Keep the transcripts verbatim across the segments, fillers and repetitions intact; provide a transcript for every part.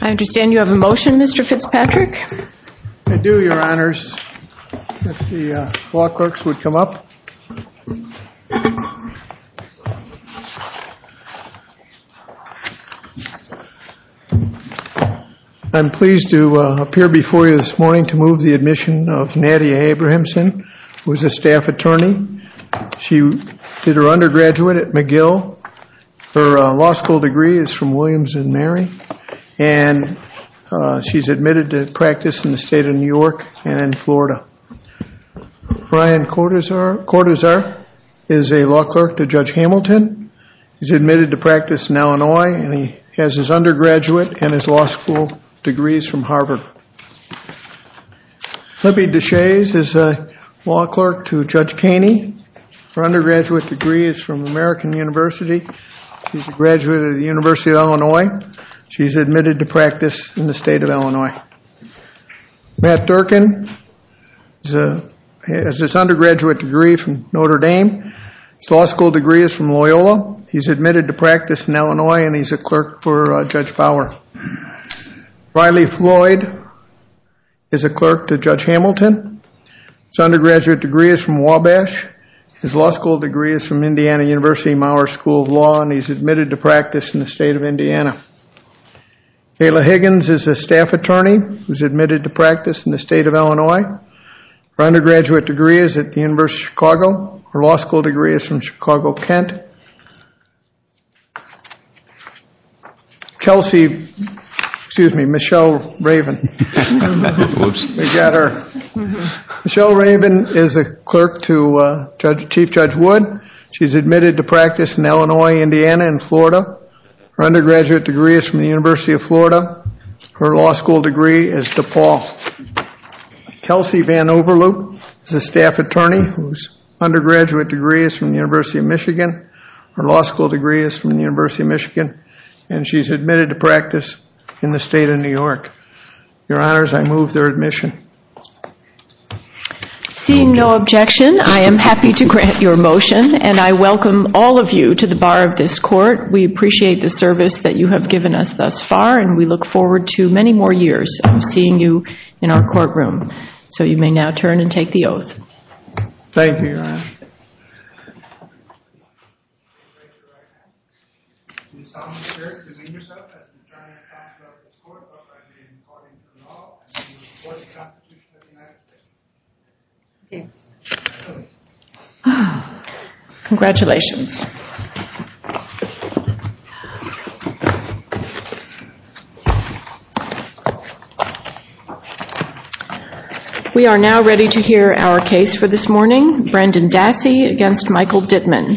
I understand you have a motion, Mister Fitzpatrick. I do, Your Honors. If the uh, law clerks would come up. I'm pleased to uh, appear before you this morning to move the admission of Nadia Abrahamson, who is a staff attorney. She did her undergraduate at McGill. Her uh, law school degree is from Williams and Mary, and uh, she's admitted to practice in the state of New York and in Florida. Brian Cortazar, Cortazar is a law clerk to Judge Hamilton. He's admitted to practice in Illinois, and he has his undergraduate and his law school degrees from Harvard. Libby Deshays is a law clerk to Judge Caney. Her undergraduate degree is from American University. She's a graduate of the University of Illinois. She's admitted to practice in the state of Illinois. Matt Durkin is a, has his undergraduate degree from Notre Dame. His law school degree is from Loyola. He's admitted to practice in Illinois, and he's a clerk for uh, Judge Bauer. Riley Floyd is a clerk to Judge Hamilton. His undergraduate degree is from Wabash. His law school degree is from Indiana University Maurer School of Law, and he's admitted to practice in the state of Indiana. Kayla Higgins is a staff attorney who's admitted to practice in the state of Illinois. Her undergraduate degree is at the University of Chicago. Her law school degree is from Chicago, Kent. Kelsey, excuse me, Michelle Raven. Whoops. We got her. Mm-hmm. Michelle Raven is a clerk to uh, Judge, Chief Judge Wood. She's admitted to practice in Illinois, Indiana, and Florida. Her undergraduate degree is from the University of Florida. Her law school degree is DePaul. Kelsey Van Overloop is a staff attorney whose undergraduate degree is from the University of Michigan. Her law school degree is from the University of Michigan, and she's admitted to practice in the state of New York. Your Honors, I move their admission. Seeing no objection, I am happy to grant your motion, and I welcome all of you to the bar of this court. We appreciate the service that you have given us thus far, and we look forward to many more years of seeing you in our courtroom. So you may now turn and take the oath. Thank you, Your Honor. Do you solemnly swear to demean yourself as the attorney and counsel of this court, uprightly and according to the law, and to support the Constitution of the United States? Congratulations. We are now ready to hear our case for this morning, Brendan Dassey against Michael Dittman.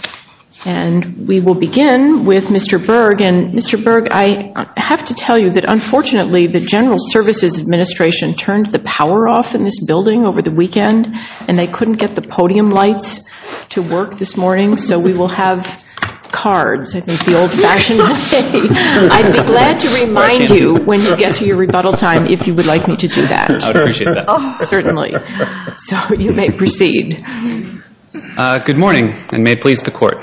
And we will begin with Mister Berg. And Mister Berg, I have to tell you that unfortunately the General Services Administration turned the power off in this building over the weekend, and they couldn't get the podium lights to work this morning, so we will have cards, I think the old-fashioned way. I'd be glad to remind you when you get to your rebuttal time if you would like me to do that. I would appreciate that. Oh, certainly. So you may proceed. Uh, good morning, and may it please the court.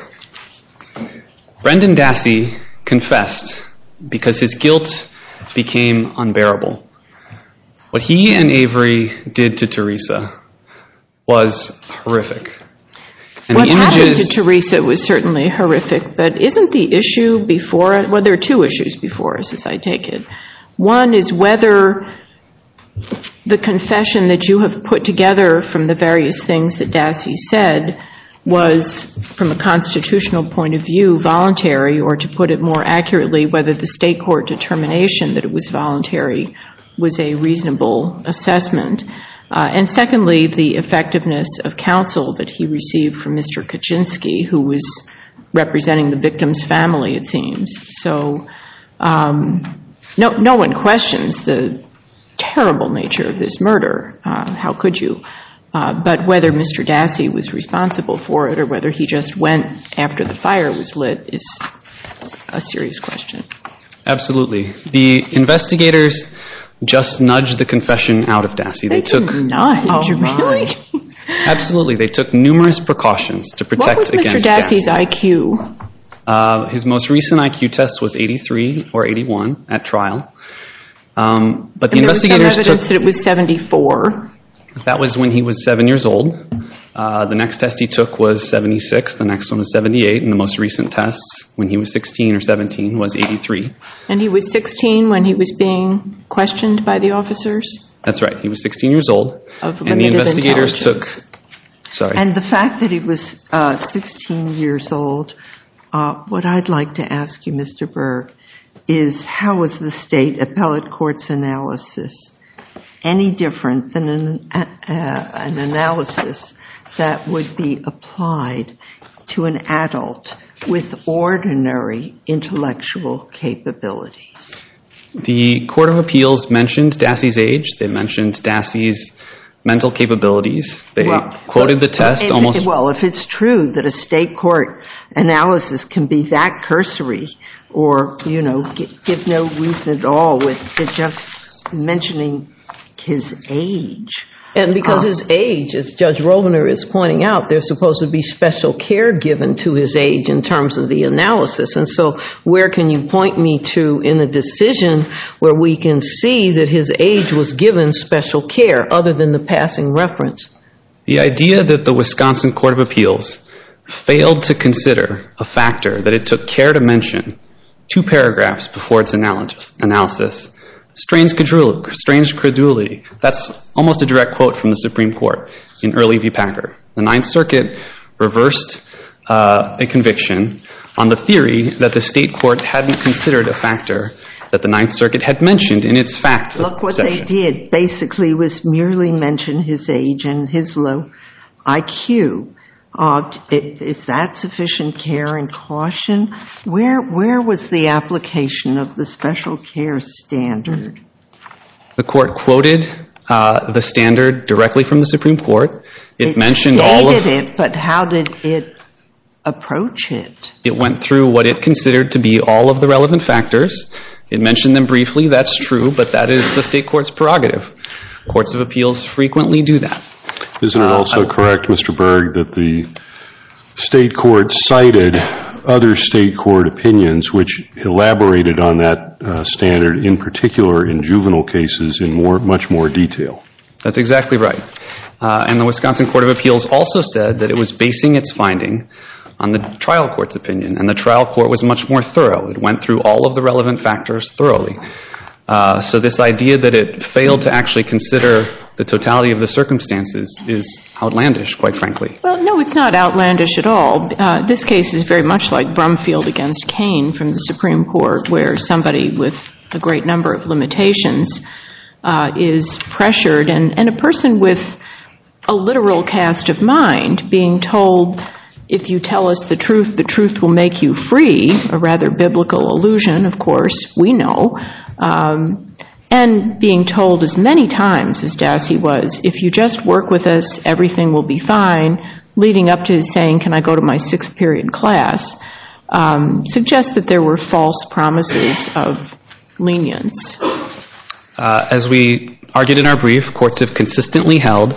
Brendan Dassey confessed because his guilt became unbearable. What he and Avery did to Teresa was horrific. And what the images, happened to Teresa was certainly horrific, but isn't the issue before it, well, there are two issues before us, as I take it. One is whether the confession that you have put together from the various things that Dassey said was, from a constitutional point of view, voluntary, or to put it more accurately, whether the state court determination that it was voluntary was a reasonable assessment. Uh, and secondly, the effectiveness of counsel that he received from Mister Kaczynski, who was representing the victim's family, it seems. So um, no, no one questions the terrible nature of this murder. Uh, how could you? Uh, but whether Mister Dassey was responsible for it or whether he just went after the fire was lit is a serious question. Absolutely. The investigators just nudged the confession out of Dassey. They, they took nudge, oh, really? Absolutely. They took numerous precautions to protect against Dassey. What was Mister Dassey's I Q? Uh, his most recent I Q test was eighty-three or eighty-one at trial. Um, but the And there was some investigators evidence took... that it was seventy-four. That was when he was seven years old. Uh, the next test he took was seventy-six. The next one was seventy-eight. And the most recent tests, when he was sixteen or seventeen, was eighty-three. And he was sixteen when he was being questioned by the officers? That's right. He was sixteen years old. Of and the limited investigators took... intelligence. Sorry. And the fact that he was uh, sixteen years old, uh, what I'd like to ask you, Mister Berg, is how was the state appellate court's analysis any different than an, uh, an analysis that would be applied to an adult with ordinary intellectual capabilities? The Court of Appeals mentioned Dassey's age. They mentioned Dassey's mental capabilities. They well, quoted the test if, almost... Well, if it's true that a state court analysis can be that cursory or, you know, give no reason at all with just mentioning his age... And because uh, his age, as Judge Rovner is pointing out, there's supposed to be special care given to his age in terms of the analysis. And so where can you point me to in a decision where we can see that his age was given special care other than the passing reference? The idea that the Wisconsin Court of Appeals failed to consider a factor that it took care to mention two paragraphs before its analysis Strange credulity, strange credulity. That's almost a direct quote from the Supreme Court in Early v. Packer. The Ninth Circuit reversed uh, a conviction on the theory that the state court hadn't considered a factor that the Ninth Circuit had mentioned in its fact Look, what section. They did basically was merely mention his age and his low I Q. Uh, it, is that sufficient care and caution? Where where was the application of the special care standard? The court quoted uh, the standard directly from the Supreme Court. It, it mentioned all of it, but how did it approach it? It went through what it considered to be all of the relevant factors. It mentioned them briefly. That's true, but that is the state court's prerogative. Courts of appeals frequently do that. Isn't it also uh, correct, Mister Berg, that the state court cited other state court opinions which elaborated on that uh, standard, in particular in juvenile cases, in more, much more detail? That's exactly right. Uh, and the Wisconsin Court of Appeals also said that it was basing its finding on the trial court's opinion, and the trial court was much more thorough. It went through all of the relevant factors thoroughly. Uh, so this idea that it failed to actually consider the totality of the circumstances is outlandish, quite frankly. Well, no, it's not outlandish at all. Uh, this case is very much like Brumfield against Kane from the Supreme Court, where somebody with a great number of limitations uh, is pressured, and, and a person with a literal cast of mind being told, if you tell us the truth, the truth will make you free, a rather biblical allusion, of course, we know, um, and being told as many times as Dassey was, if you just work with us, everything will be fine, leading up to his saying, can I go to my sixth period class, um, suggests that there were false promises of lenience. Uh, as we argued in our brief, courts have consistently held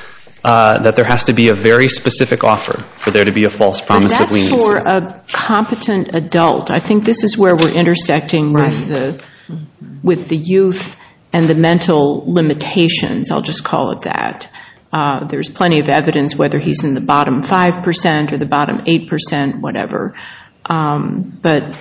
uh, that there has to be a very specific offer for there to be a false promise of leniency. But that's for a competent adult. I think this is where we're intersecting right. with the with the youth and the mental limitations, I'll just call it that. Uh, there's plenty of evidence, whether he's in the bottom five percent or the bottom eight percent, whatever. Um, but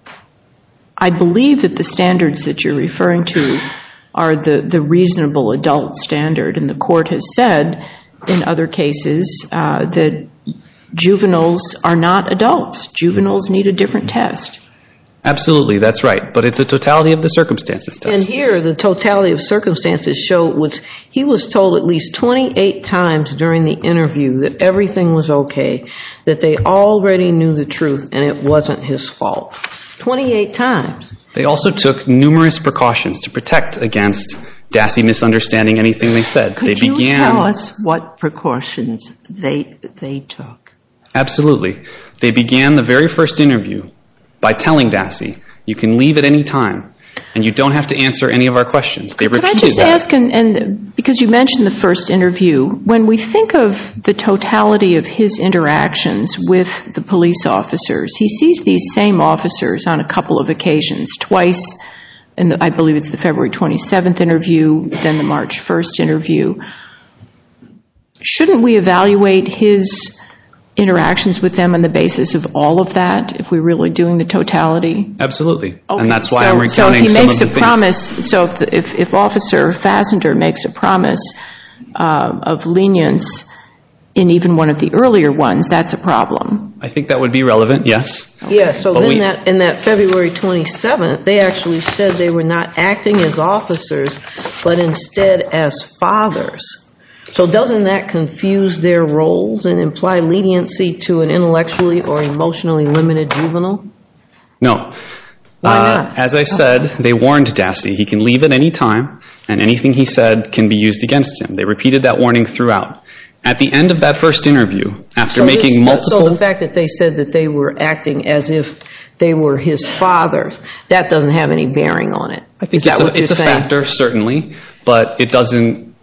I believe that the standards that you're referring to are the, the reasonable adult standard, and the court has said in other cases uh, that juveniles are not adults. Juveniles need a different test. Absolutely, that's right. But it's a totality of the circumstances test. And here, the totality of circumstances show was he was told at least twenty-eight times during the interview that everything was okay, that they already knew the truth, and it wasn't his fault. twenty-eight times. They also took numerous precautions to protect against Dassey misunderstanding anything they said. Could they you began, tell us what precautions they they took? Absolutely. They began the very first interview by telling Dassey, you can leave at any time, and you don't have to answer any of our questions. They Could repeated I just that. ask, and, and because you mentioned the first interview, when we think of the totality of his interactions with the police officers, he sees these same officers on a couple of occasions, twice and the, I believe it's the February twenty-seventh interview, then the March first interview. Shouldn't we evaluate his interactions with them on the basis of all of that, if we're really doing the totality? Absolutely. Okay. And that's why so, I'm recounting So if he some makes of the a promise, so if, the, if, if Officer Fassender makes a promise uh, of lenience in even one of the earlier ones, that's a problem. I think that would be relevant, yes. Yeah, so But then we- that, in that February twenty-seventh, they actually said they were not acting as officers, but instead as fathers. So doesn't that confuse their roles and imply leniency to an intellectually or emotionally limited juvenile? No. Why Uh, not? as I said, they warned Dassey he can leave at any time, and anything he said can be used against him. They repeated that warning throughout. At the end of that first interview, after So making this- multiple... So the fact that they said that they were acting as if they were his fathers, that doesn't have any bearing on it. I think Is that it's a, what you're it's a saying? factor, certainly, but it doesn't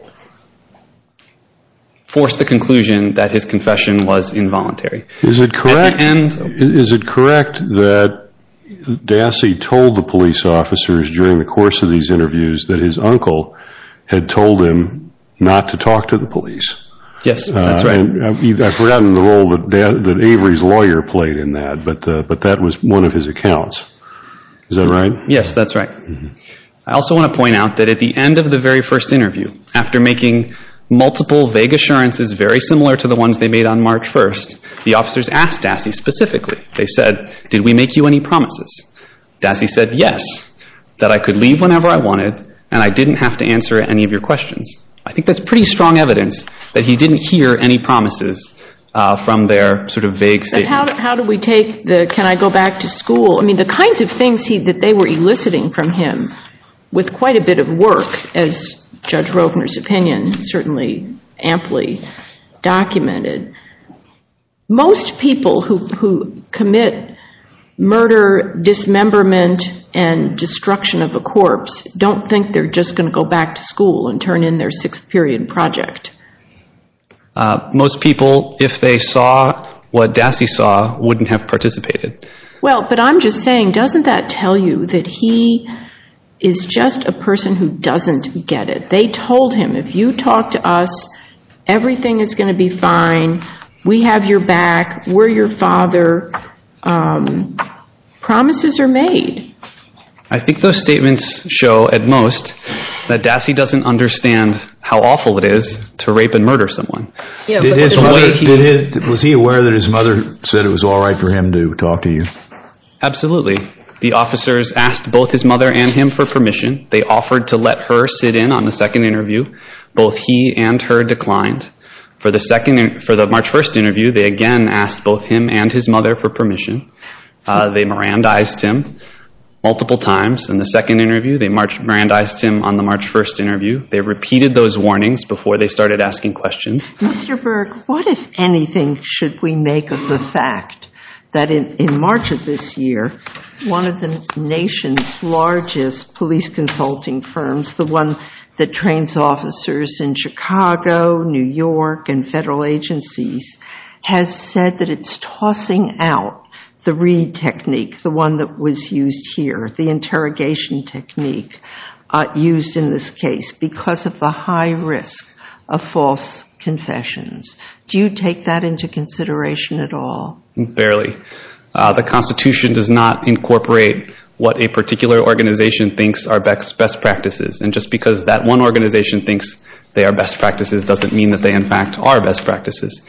force the conclusion that his confession was involuntary. Is it correct? At the end, Is it correct that Dassey told the police officers during the course of these interviews that his uncle had told him not to talk to the police? yes, that's Uh, right. And I've I've forgotten the role that Da- that Avery's lawyer played in that, but uh, but that was one of his accounts. Is that right? Yes, that's right. I also want to point out that at the end of the very first interview, after making multiple vague assurances very similar to the ones they made on March first, the officers asked Dassey specifically. They said, "Did we make you any promises?" Dassey said, "Yes, that I could leave whenever I wanted, and I didn't have to answer any of your questions." I think that's pretty strong evidence that he didn't hear any promises uh, from their sort of vague But how, statements. how do we take the, can I go back to school? I mean, the kinds of things he, that they were eliciting from him with quite a bit of work, as Judge Rovner's opinion certainly amply documented. Most people who, who commit murder, dismemberment, and destruction of a corpse don't think they're just going to go back to school and turn in their sixth period project. Uh, most people, if they saw what Dassey saw, wouldn't have participated. Well, but I'm just saying, doesn't that tell you that he is just a person who doesn't get it? They told him, if you talk to us, everything is going to be fine. We have your back. We're your father. Um, promises are made. I think those statements show, at most, that Dassey doesn't understand how awful it is to rape and murder someone. Yeah, Did but his the- mother, way he- did his, was he aware that his mother said it was all right for him to talk to you? Absolutely. The officers asked both his mother and him for permission. They offered to let her sit in on the second interview. Both he and her declined. For the second, for the March first interview, they again asked both him and his mother for permission. Uh, they Mirandized him multiple times. In the second interview, they March, Mirandized him on the March first interview. They repeated those warnings before they started asking questions. Mister Berg, what, if anything, should we make of the fact that in, in March of this year, one of the nation's largest police consulting firms, the one that trains officers in Chicago, New York, and federal agencies, has said that it's tossing out the Reid technique, the one that was used here, the interrogation technique uh, used in this case, because of the high risk of false confessions. Do you take that into consideration at all? Barely. Uh, the Constitution does not incorporate what a particular organization thinks are best, best practices. And just because that one organization thinks they are best practices doesn't mean that they, in fact, are best practices.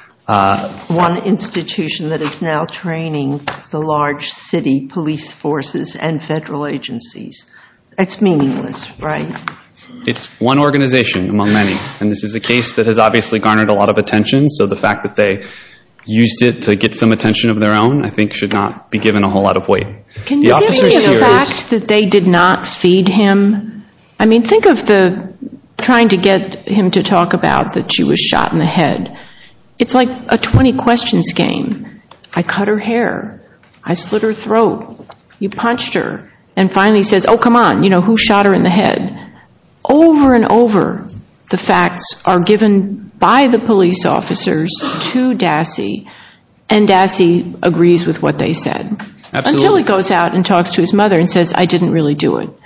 Uh, One institution that is now training the large city police forces and federal agencies. It's meaningless, right? It's one organization among many, and this is a case that has obviously garnered a lot of attention, so the fact that they used it to get some attention of their own, I think, should not be given a whole lot of weight. Can The you give officers me the here- fact that they did not feed him? I mean, think of the trying to get him to talk about that she was shot in the head. It's like a twenty questions game. I cut her hair. I slit her throat. You punched her. And finally he says, oh, come on, you know, who shot her in the head? Over and over, the facts are given by the police officers to Dassey, and Dassey agrees with what they said. Absolutely. Until he goes out and talks to his mother and says, I didn't really do it.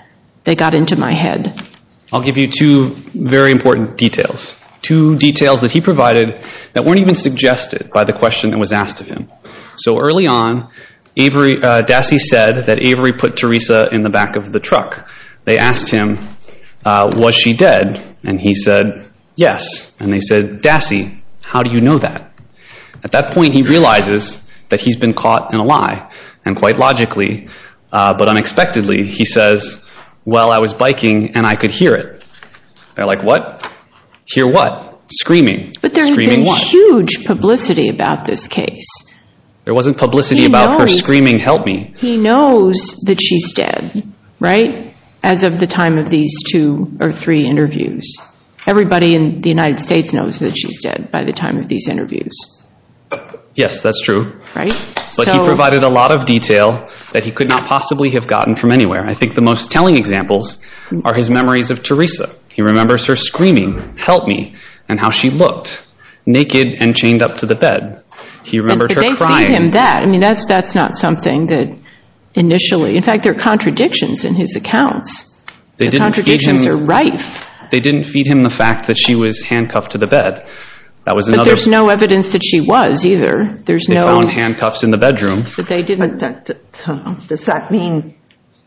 they got into my head? I'll give you two very important details. Two details that he provided that weren't even suggested by the question that was asked of him. So early on, Avery, uh, Dassey said that Avery put Teresa in the back of the truck. They asked him, uh, was she dead? And he said, yes. And they said, Dassey, how do you know that? At that point, he realizes that he's been caught in a lie. And quite logically, uh, but unexpectedly, he says, well, I was biking and I could hear it. They're like, what? Hear what? Screaming. But there had Screaming been what? huge publicity about this case. There wasn't publicity He about her knows- screaming, help me. He knows that she's dead, right? As of the time of these two or three interviews. Everybody in the United States knows that she's dead by the time of these interviews, Yes, that's true. right? But he provided a lot of detail that he could not possibly have gotten from anywhere. I think the most telling examples are his memories of Teresa. He remembers her screaming, help me, and how she looked, naked and chained up to the bed. He remembered but, her but they crying. feed him that. I mean, that's that's not something that initially. In fact, there are contradictions in his accounts. They the didn't feed contradictions him- are rife. They didn't feed him the fact that she was handcuffed to the bed. That was But another. there's no evidence that she was either. There's They no. found handcuffs in the bedroom. But they But didn't. that, that- does that mean,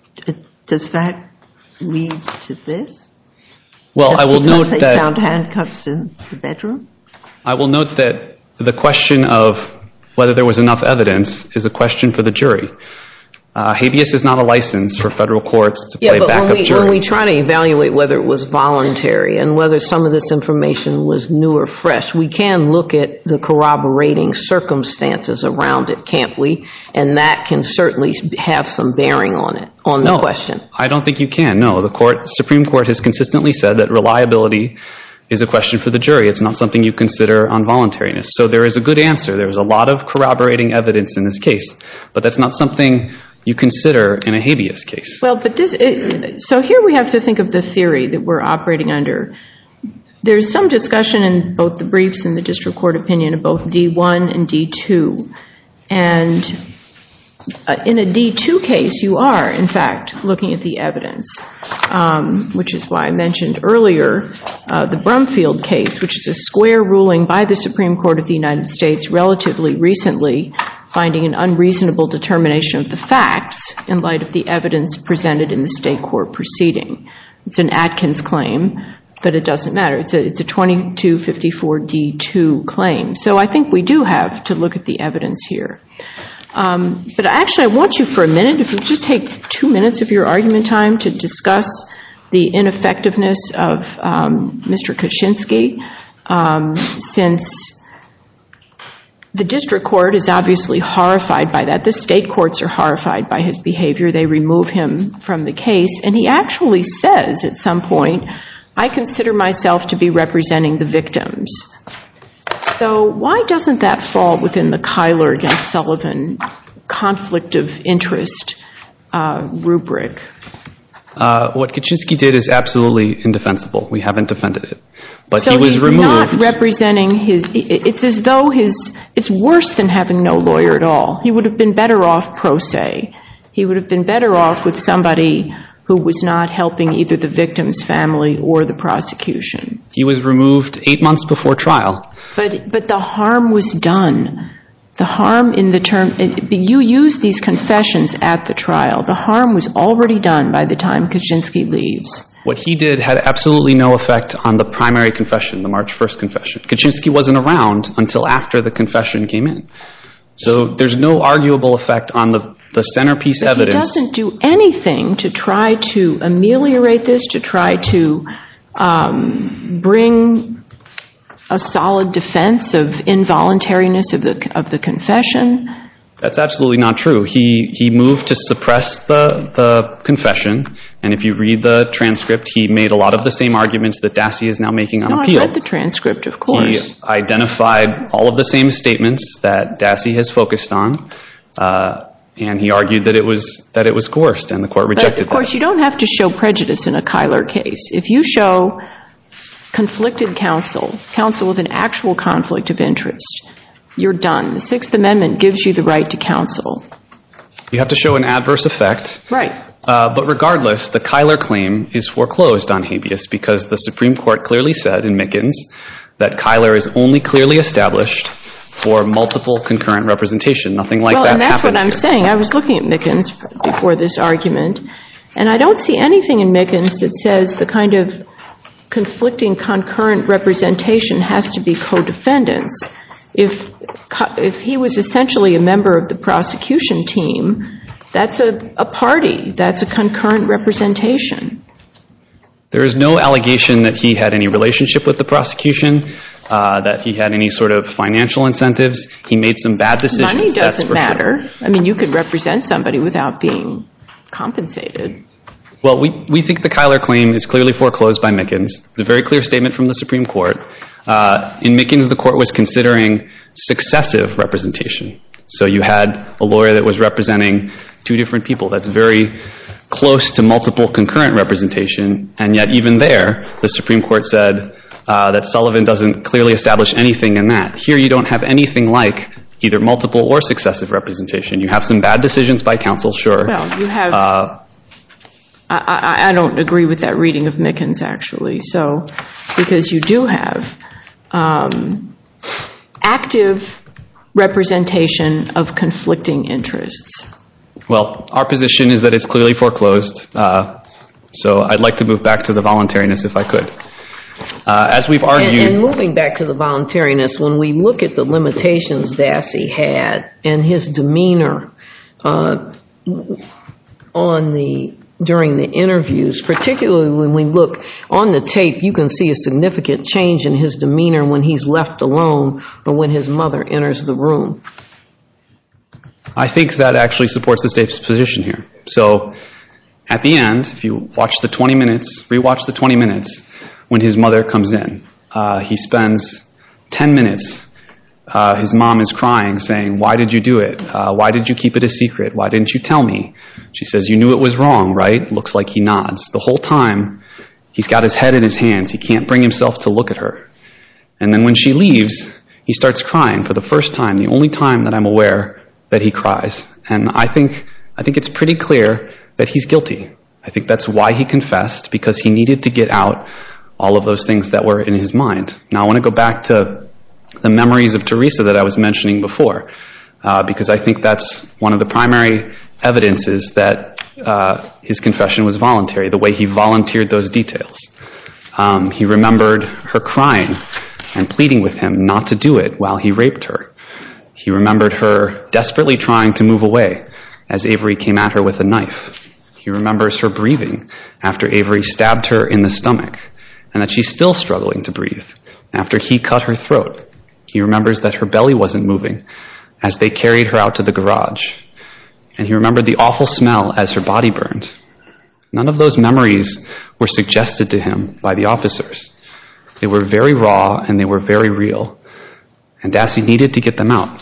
does that lead to this? Well, Just I will because note they that found handcuffs in the bedroom? I will note that the question of whether there was enough evidence is a question for the jury. Uh, habeas is not a license for federal courts to play Yeah, but backup when we, jury. when we try to evaluate whether it was voluntary and whether some of this information was new or fresh, we can look at the corroborating circumstances around it, can't we? And that can certainly have some bearing on it, on the no, question. I don't think you can. No, the court, Supreme Court has consistently said that reliability is a question for the jury. It's not something you consider on voluntariness. So there is a good answer. There was a lot of corroborating evidence in this case, but that's not something you consider in a habeas case. Well, but this. It, so here we have to think of the theory that we're operating under. There's some discussion in both the briefs and the district court opinion of both D one and D two. And uh, in a D two case, you are, in fact, looking at the evidence, um, which is why I mentioned earlier uh, the Brumfield case, which is a square ruling by the Supreme Court of the United States relatively recently, finding an unreasonable determination of the facts in light of the evidence presented in the state court proceeding. It's an Atkins claim, but it doesn't matter. It's a, it's a twenty-two fifty-four D two claim. So I think we do have to look at the evidence here. Um, but actually, I want you for a minute, if you just take two minutes of your argument time to discuss the ineffectiveness of um, Mister Kaczynski, um, since the district court is obviously horrified by that. The state courts are horrified by his behavior. They remove him from the case. And he actually says at some point, I consider myself to be representing the victims. So why doesn't that fall within the Kyler against Sullivan conflict of interest uh, rubric? Uh, what Kaczynski did is absolutely indefensible. We haven't defended it. But so he was he's removed. not representing his, it's as though his, it's worse than having no lawyer at all. He would have been better off pro se. He would have been better off with somebody who was not helping either the victim's family or the prosecution. He was removed eight months before trial. But but the harm was done. The harm in the term, you used these confessions at the trial. The harm was already done by the time Kaczynski leaves. What he did had absolutely no effect on the primary confession, the March first confession. Kaczynski wasn't around until after the confession came in. So there's no arguable effect on the, the centerpiece but evidence. He doesn't do anything to try to ameliorate this, to try to um, bring a solid defense of involuntariness of the of the confession. That's absolutely not true. He he moved to suppress the the confession, and if you read the transcript, he made a lot of the same arguments that Dassey is now making on no, appeal. I've read the transcript, of course. He identified all of the same statements that Dassey has focused on, uh, and he argued that it was that it was coerced, and the court rejected that. But of course, that. you don't have to show prejudice in a Kyler case. If you show conflicted counsel, counsel with an actual conflict of interest, you're done. The Sixth Amendment gives you the right to counsel. You have to show an adverse effect. Right. Uh, but regardless, the Kyler claim is foreclosed on habeas because the Supreme Court clearly said in Mickens that Kyler is only clearly established for multiple concurrent representation. Nothing like well, that and that's what happens I'm here. saying. I was looking at Mickens before this argument, and I don't see anything in Mickens that says the kind of conflicting concurrent representation has to be co-defendants. If, if he was essentially a member of the prosecution team, that's a, a party. That's a concurrent representation. There is no allegation that he had any relationship with the prosecution, uh, that he had any sort of financial incentives. He made some bad decisions. Money that's doesn't for matter. sure. I mean, you could represent somebody without being compensated. Well, we, we think the Kyler claim is clearly foreclosed by Mickens. It's a very clear statement from the Supreme Court. Uh, in Mickens, the court was considering successive representation. So you had a lawyer that was representing two different people. That's very close to multiple concurrent representation, and yet even there, the Supreme Court said uh, that Sullivan doesn't clearly establish anything in that. Here you don't have anything like either multiple or successive representation. You have some bad decisions by counsel, sure. Well, you have... Uh, I, I, I don't agree with that reading of Mickens, actually. So, because you do have um, active representation of conflicting interests. Well, our position is that it's clearly foreclosed. Uh, so I'd like to move back to the voluntariness if I could. Uh, as we've argued... And, and moving back to the voluntariness, when we look at the limitations Dassey had and his demeanor uh, on the during the interviews, particularly when we look on the tape, you can see a significant change in his demeanor when he's left alone or when his mother enters the room. I think that actually supports the state's position here. So at the end, if you watch the twenty minutes, rewatch the twenty minutes, when his mother comes in, uh, he spends ten minutes. Uh, his mom is crying, saying, "Why did you do it? Uh, why did you keep it a secret? Why didn't you tell me?" She says, "You knew it was wrong, right?" Looks like he nods. The whole time, he's got his head in his hands. He can't bring himself to look at her. And then when she leaves, he starts crying for the first time, the only time that I'm aware that he cries. And I think, I think it's pretty clear that he's guilty. I think that's why he confessed, because he needed to get out all of those things that were in his mind. Now, I want to go back to the memories of Teresa that I was mentioning before, uh, because I think that's one of the primary evidences that uh, his confession was voluntary, the way he volunteered those details. Um, he remembered her crying and pleading with him not to do it while he raped her. He remembered her desperately trying to move away as Avery came at her with a knife. He remembers her breathing after Avery stabbed her in the stomach, and that she's still struggling to breathe after he cut her throat. He remembers that her belly wasn't moving as they carried her out to the garage. And he remembered the awful smell as her body burned. None of those memories were suggested to him by the officers. They were very raw and they were very real. And Dassey needed to get them out.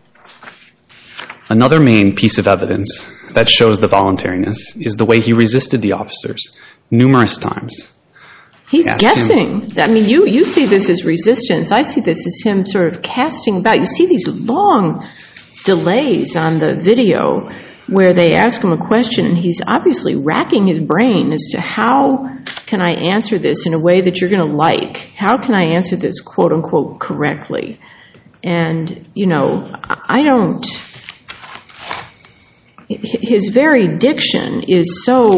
Another main piece of evidence that shows the voluntariness is the way he resisted the officers numerous times. He's Asked guessing. him- I mean, you, you see this as resistance. I see this as him sort of casting about. You see these long delays on the video where they ask him a question and he's obviously racking his brain as to how can I answer this in a way that you're going to like? How can I answer this quote unquote correctly? And, you know, I don't, his very diction is so,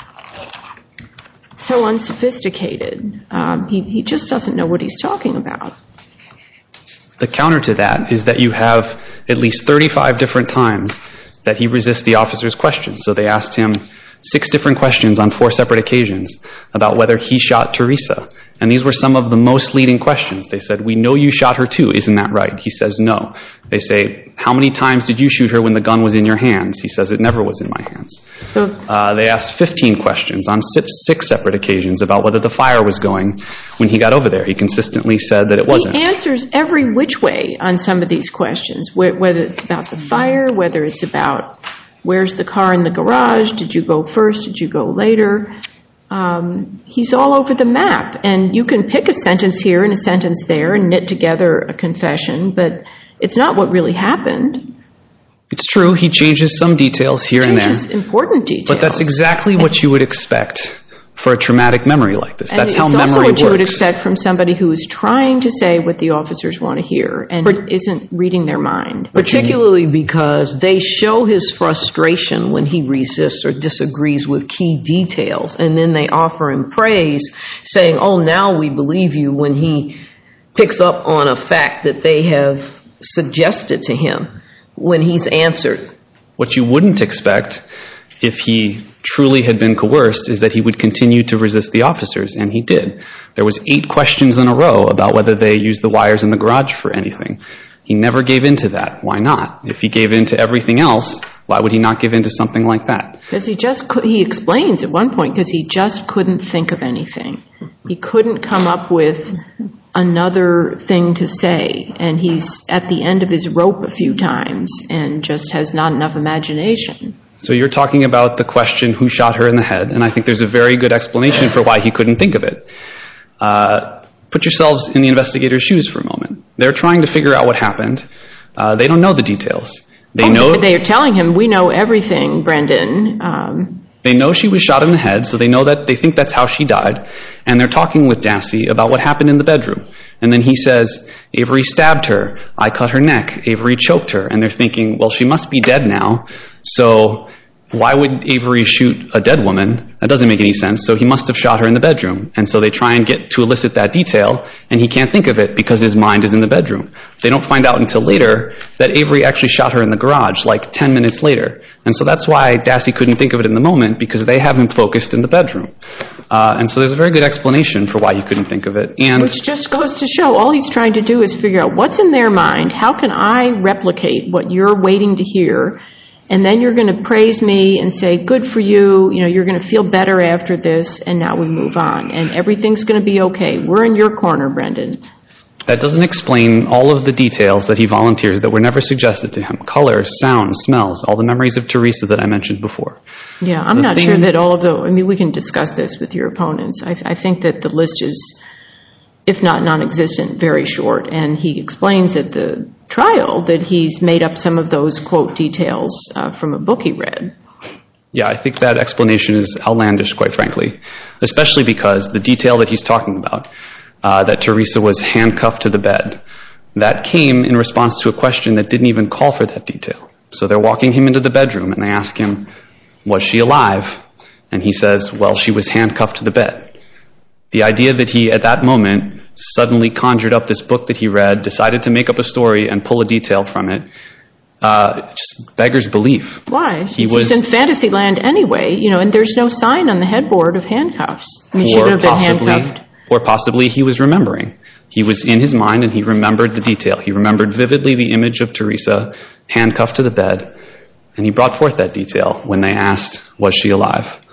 so unsophisticated. Um, he, he just doesn't know what he's talking about. The counter to that is that you have at least thirty-five different times that he resists the officers' questions. So they asked him six different questions on four separate occasions about whether he shot Teresa. And these were some of the most leading questions. They said, "We know you shot her too, isn't that right?" He says, "No." They say, "How many times did you shoot her when the gun was in your hands?" He says, "It never was in my hands." So, Uh, they asked fifteen questions on six, six separate occasions about whether the fire was going when he got over there. He consistently said that it wasn't. he answers every which way on some of these questions, wh- whether it's about the fire, whether it's about where's the car in the garage, did you go first, did you go later. Um, he's all over the map, and you can pick a sentence here and a sentence there and knit together a confession, but it's not what really happened. It's true, he changes some details here and there. Changes important details. But that's exactly what you would expect for a traumatic memory like this. That's how memory works. It's also what works. you would expect from somebody who is trying to say what the officers want to hear and isn't reading their mind. Particularly because they show his frustration when he resists or disagrees with key details, and then they offer him praise, saying, oh, now we believe you, when he picks up on a fact that they have suggested to him when he's answered. What you wouldn't expect if he truly had been coerced is that he would continue to resist the officers, and he did. There was eight questions in a row about whether they used the wires in the garage for anything. He never gave in to that. Why not? If he gave in to everything else, why would he not give in to something like that? Because he just could, he explains at one point, because he just couldn't think of anything. He couldn't come up with another thing to say, and he's at the end of his rope a few times and just has not enough imagination. So you're talking about the question, who shot her in the head, and I think there's a very good explanation for why he couldn't think of it. Uh, put yourselves in the investigator's shoes for a moment. They're trying to figure out what happened. Uh, they don't know the details. They oh, know they are telling him, we know everything, Brendan. Um, They know she was shot in the head, so they know that they think that's how she died, and they're talking with Dassey about what happened in the bedroom. And then he says, Avery stabbed her, I cut her neck, Avery choked her, and they're thinking, well, she must be dead now, so why would Avery shoot a dead woman? That doesn't make any sense, so he must have shot her in the bedroom. And so they try and get to elicit that detail, and he can't think of it because his mind is in the bedroom. They don't find out until later that Avery actually shot her in the garage, like ten minutes later. And so that's why Dassey couldn't think of it in the moment, because they have him focused in the bedroom. Uh, and so there's a very good explanation for why he couldn't think of it. And which just goes to show all he's trying to do is figure out what's in their mind, how can I replicate what you're waiting to hear, and then you're going to praise me and say, good for you, you know, you're going to feel better after this, and now we move on. And everything's going to be okay. We're in your corner, Brendan. that doesn't explain all of the details that he volunteers that were never suggested to him. Colors, sounds, smells, all the memories of Teresa that I mentioned before. Yeah, I'm The not thing- sure that all of the, I mean, we can discuss this with your opponents. I, I think that the list is, if not non-existent, very short. And he explains at the trial that he's made up some of those, quote, details uh, from a book he read. Yeah, I think that explanation is outlandish, quite frankly, especially because the detail that he's talking about, uh, that Teresa was handcuffed to the bed, that came in response to a question that didn't even call for that detail. So they're walking him into the bedroom and they ask him, was she alive? And he says, well, she was handcuffed to the bed. The idea that he, at that moment, suddenly conjured up this book that he read, decided to make up a story and pull a detail from it, uh, just beggars belief. Why? He He's was in Fantasyland anyway, you know, and there's no sign on the headboard of handcuffs. I mean, she or could have been possibly, handcuffed. or possibly he was remembering. He was in his mind and he remembered the detail. He remembered vividly the image of Teresa handcuffed to the bed, and he brought forth that detail when they asked, was she alive?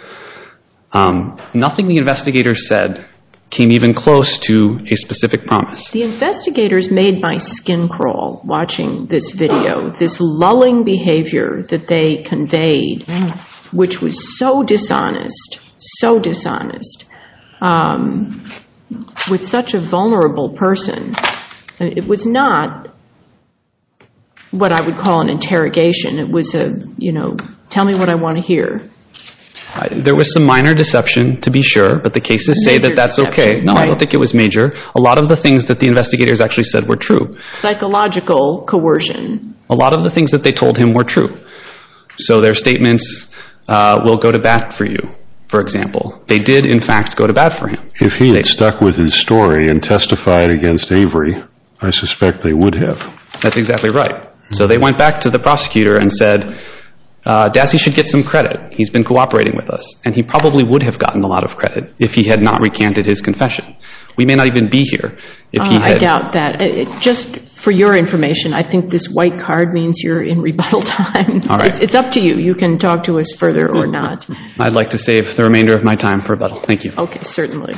Um, nothing the investigators said came even close to a specific promise. The investigators made my skin crawl watching this video, this lulling behavior that they conveyed, which was so dishonest, so dishonest, um, with such a vulnerable person. It was not what I would call an interrogation. It was a, you know, tell me what I want to hear. I, there was some minor deception, to be sure, but the cases say Major that that's deception, okay. No, I right. don't think it was major. A lot of the things that the investigators actually said were true. Psychological coercion. A lot of the things that they told him were true. So their statements, uh, will go to bat for you, for example. They did, in fact, go to bat for him. If he had stuck with his story and testified against Avery, I suspect they would have. That's exactly right. So they went back to the prosecutor and said, uh, Dassey should get some credit. He's been cooperating with us. And he probably would have gotten a lot of credit if he had not recanted his confession. We may not even be here if he Uh, had... I doubt that. It, it- just for your information, I think this white card means you're in rebuttal time. All right. It's, it's up to you. You can talk to us further or not. I'd like to save the remainder of my time for rebuttal. Thank you. Okay, certainly.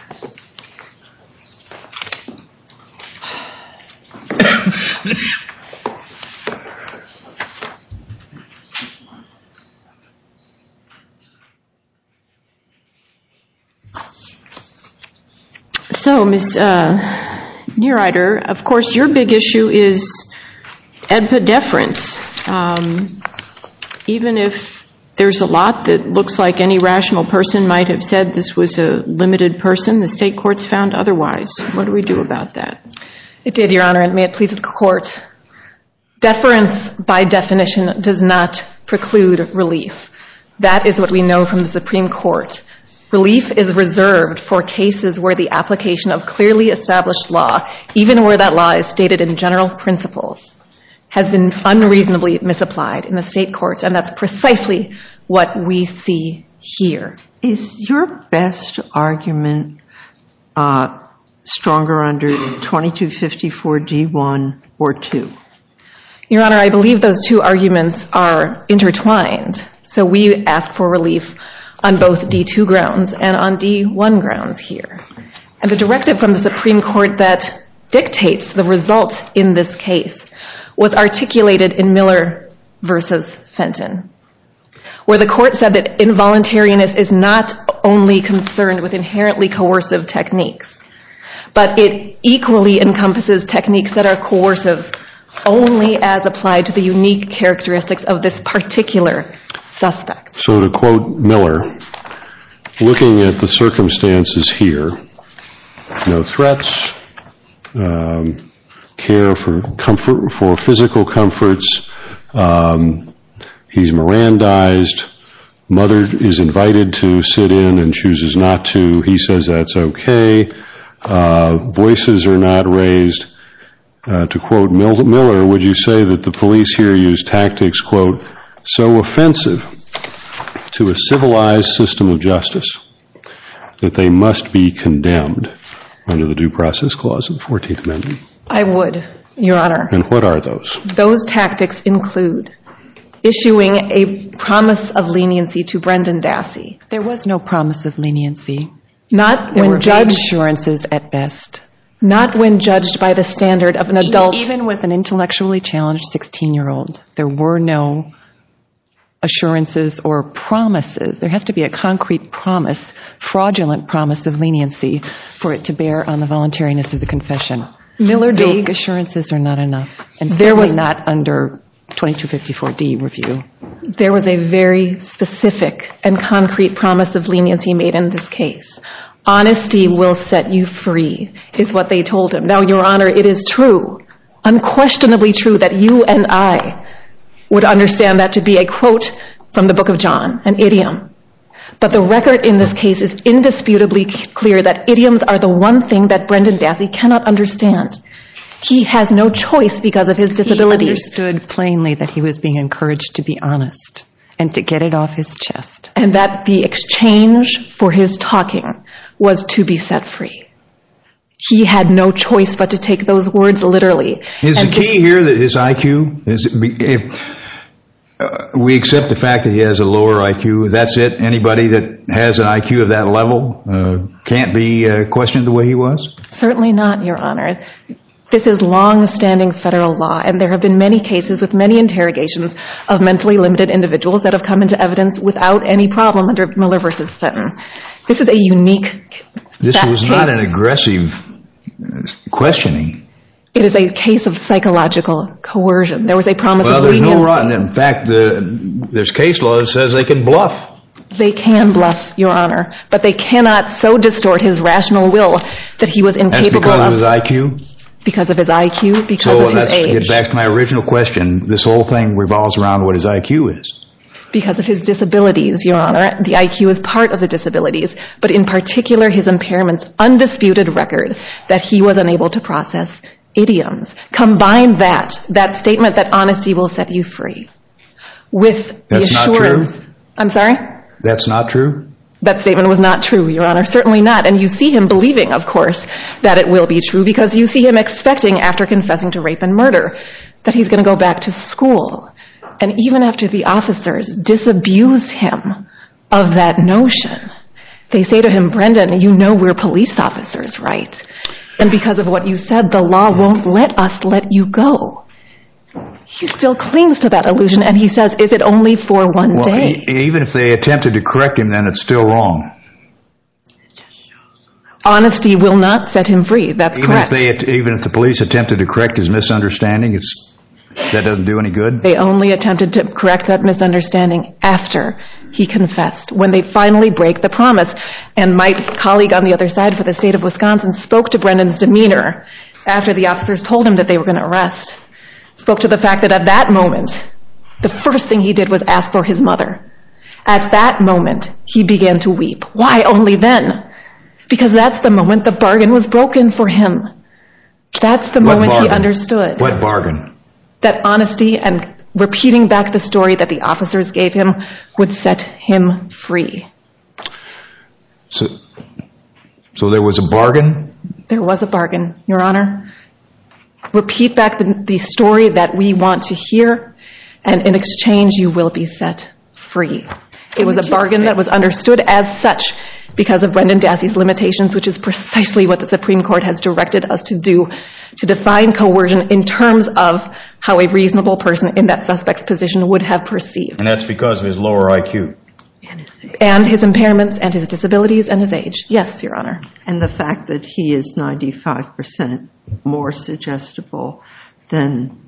So, Miz Uh, Neurider, of course, your big issue is E D P A deference. um, even if there's a lot that looks like any rational person might have said this was a limited person, the state courts found otherwise. What do we do about that? It did, Your Honor, and may it please the court. Deference, by definition, does not preclude relief. That is what we know from the Supreme Court. Relief is reserved for cases where the application of clearly established law, even where that law is stated in general principles, has been unreasonably misapplied in the state courts, and that's precisely what we see here. Is your best argument uh, stronger under twenty-two fifty-four D one or two? Your Honor, I believe those two arguments are intertwined. So we ask for relief on both D two grounds and on D one grounds here. And the directive from the Supreme Court that dictates the results in this case was articulated in Miller versus Fenton, where the court said that involuntariness is not only concerned with inherently coercive techniques, but it equally encompasses techniques that are coercive only as applied to the unique characteristics of this particular suspect. So to quote Miller, looking at the circumstances here, no threats, um, care for comfort, for physical comforts, um, he's Mirandized, mother is invited to sit in and chooses not to, he says that's okay, uh, voices are not raised. Uh, to quote Mil- Miller, would you say that the police here use tactics, quote, so offensive to a civilized system of justice that they must be condemned under the Due Process Clause of the fourteenth Amendment? I would, Your Honor. And what are those? Those tactics include issuing a promise of leniency to Brendan Dassey. There was no promise of leniency. Not There when were judged, vague assurances at best. not when judged by the standard of an adult. Even with an intellectually challenged sixteen-year-old, there were no assurances or promises. There has to be a concrete promise, fraudulent promise of leniency for it to bear on the voluntariness of the confession. Miller Vague assurances are not enough, and There certainly was- not under twenty-two fifty-four D review. There was a very specific and concrete promise of leniency made in this case. Honesty will set you free, is what they told him. Now, Your Honor, it is true, unquestionably true, that you and I would understand that to be a quote from the book of John, an idiom. But the record in this case is indisputably clear that idioms are the one thing that Brendan Dassey cannot understand. He has no choice because of his disability. He understood plainly that he was being encouraged to be honest and to get it off his chest. And that the exchange for his talking was to be set free. He had no choice but to take those words literally. Is And the key this- here that his I Q, is it, if uh, we accept the fact that he has a lower I Q, that's it? Anybody that has an I Q of that level uh, can't be uh, questioned the way he was? Certainly not, Your Honor. This is long-standing federal law, and there have been many cases with many interrogations of mentally limited individuals that have come into evidence without any problem under Miller versus Fenton. This is a unique This fa- was case. not an aggressive uh, questioning. It is a case of psychological coercion. There was a promise Well, of there's leniency. no right. In fact, uh, there's case law that says they can bluff. They can bluff, Your Honor, but they cannot so distort his rational will that he was That's incapable because of of... his I Q? Because of his I Q, because So of his let's age. get back to my original question. This whole thing revolves around what his I Q is. Because of his disabilities, Your Honor. The I Q is part of the disabilities, but in particular his impairment's undisputed record that he was unable to process idioms. Combine that, that statement that honesty will set you free, with the That's not assurance... true? I'm sorry? That's not true? That statement was not true, Your Honor. Certainly not. And you see him believing, of course, that it will be true because you see him expecting, after confessing to rape and murder, that he's going to go back to school. And even after the officers disabuse him of that notion, they say to him, Brendan, you know we're police officers, right? And because of what you said, the law won't let us let you go. He still clings to that illusion, and he says, is it only for one Well, day? e- even if they attempted to correct him, then it's still wrong. Honesty will not set him free. That's Even correct. if they, even if the police attempted to correct his misunderstanding, it's That doesn't do any good? They only attempted to correct that misunderstanding after he confessed, when they finally break the promise. And my colleague on the other side for the state of Wisconsin spoke to Brendan's demeanor after the officers told him that they were going to arrest. Spoke to the fact that at that moment, the first thing he did was ask for his mother. At that moment, he began to weep. Why only then? Because that's the moment the bargain was broken for him. That's the What moment he bargain? understood. What bargain? That honesty and repeating back the story that the officers gave him would set him free. So, so there was a bargain? There was a bargain, Your Honor. Repeat back the, the story that we want to hear, and in exchange you will be set free. It was a bargain that was understood as such because of Brendan Dassey's limitations, which is precisely what the Supreme Court has directed us to do, to define coercion in terms of how a reasonable person in that suspect's position would have perceived. And that's because of his lower I Q. And his impairments and his disabilities and his age. Yes, Your Honor. And the fact that he is ninety-five percent more suggestible than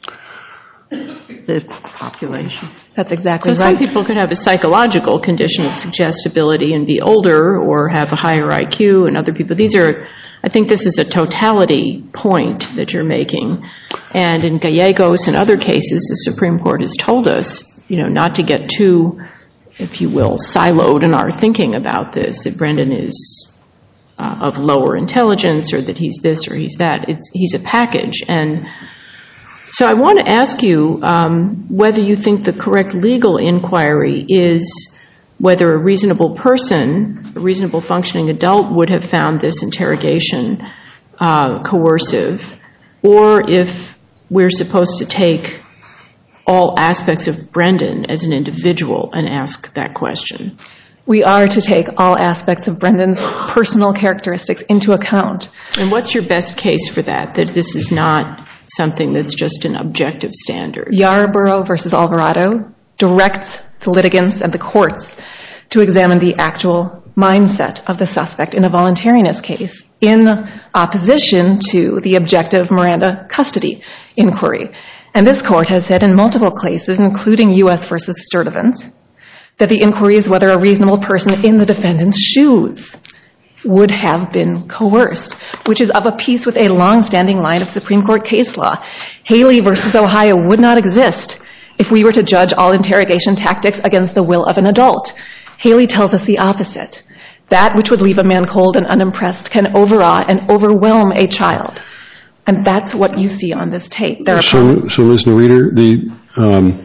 the population. That's exactly So right. some people could have a psychological condition of suggestibility and be older or have a higher I Q, and other people. These are, I think this is a totality point that you're making. And in Gallegos and other cases, the Supreme Court has told us, you know, not to get too, if you will, siloed in our thinking about this, that Brendan is uh, of lower intelligence or that he's this or he's that. It's, he's a package. And so I want to ask you um, whether you think the correct legal inquiry is whether a reasonable person, a reasonable functioning adult would have found this interrogation uh, coercive, or if we're supposed to take all aspects of Brendan as an individual and ask that question. We are to take all aspects of Brendan's personal characteristics into account. And what's your best case for that, that this is not something that's just an objective standard? Yarborough versus Alvarado directs the litigants and the courts to examine the actual mindset of the suspect in a voluntariness case in opposition to the objective Miranda custody inquiry. And this court has said in multiple cases, including U S versus Sturdivant, that the inquiry is whether a reasonable person in the defendant's shoes would have been coerced, which is of a piece with a long-standing line of Supreme Court case law. Haley versus Ohio would not exist if we were to judge all interrogation tactics against the will of an adult. Haley tells us the opposite. That which would leave a man cold and unimpressed can overawe and overwhelm a child. And that's what you see on this tape. There are so, so, Miz Noreader, the um,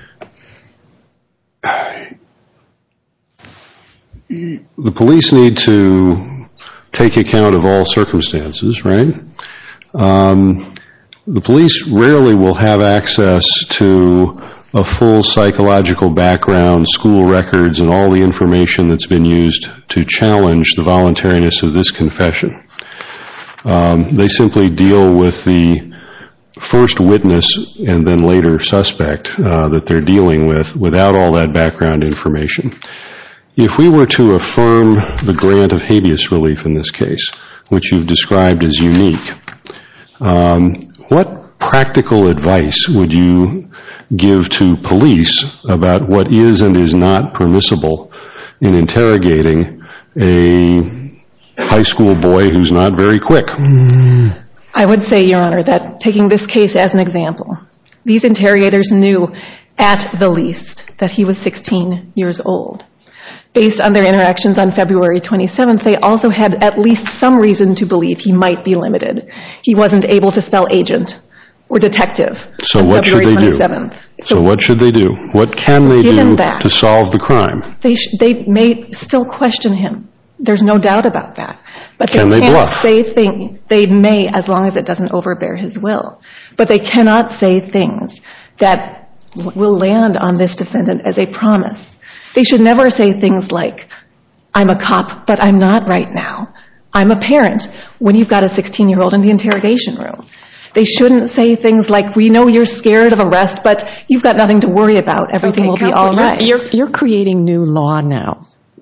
the police need to take account of all circumstances, right? Um, the police rarely will have access to a full psychological background, school records, and all the information that's been used to challenge the voluntariness of this confession. Um, they simply deal with the first witness and then later suspect uh, that they're dealing with without all that background information. If we were to affirm the grant of habeas relief in this case, which you've described as unique, um, what practical advice would you give to police about what is and is not permissible in interrogating a high school boy who's not very quick? I would say, Your Honor, that taking this case as an example, these interrogators knew at the least that he was sixteen years old. Based on their interactions on February twenty-seventh, they also had at least some reason to believe he might be limited. He wasn't able to spell agent or detective so on what February should they twenty-seventh. do? So, so what should they do? What can they do that, to solve the crime? They, sh- they may still question him. There's no doubt about that. But they Can they can't bluff? say things. They may, as long as it doesn't overbear his will. But they cannot say things that will land on this defendant as a promise. They should never say things like, I'm a cop, but I'm not right now. I'm a parent, when you've got a sixteen-year-old in the interrogation room. They shouldn't say things like, we know you're scared of arrest, but you've got nothing to worry about. Everything Okay, will be Counsel, all right. You're, you're, you're creating new law now.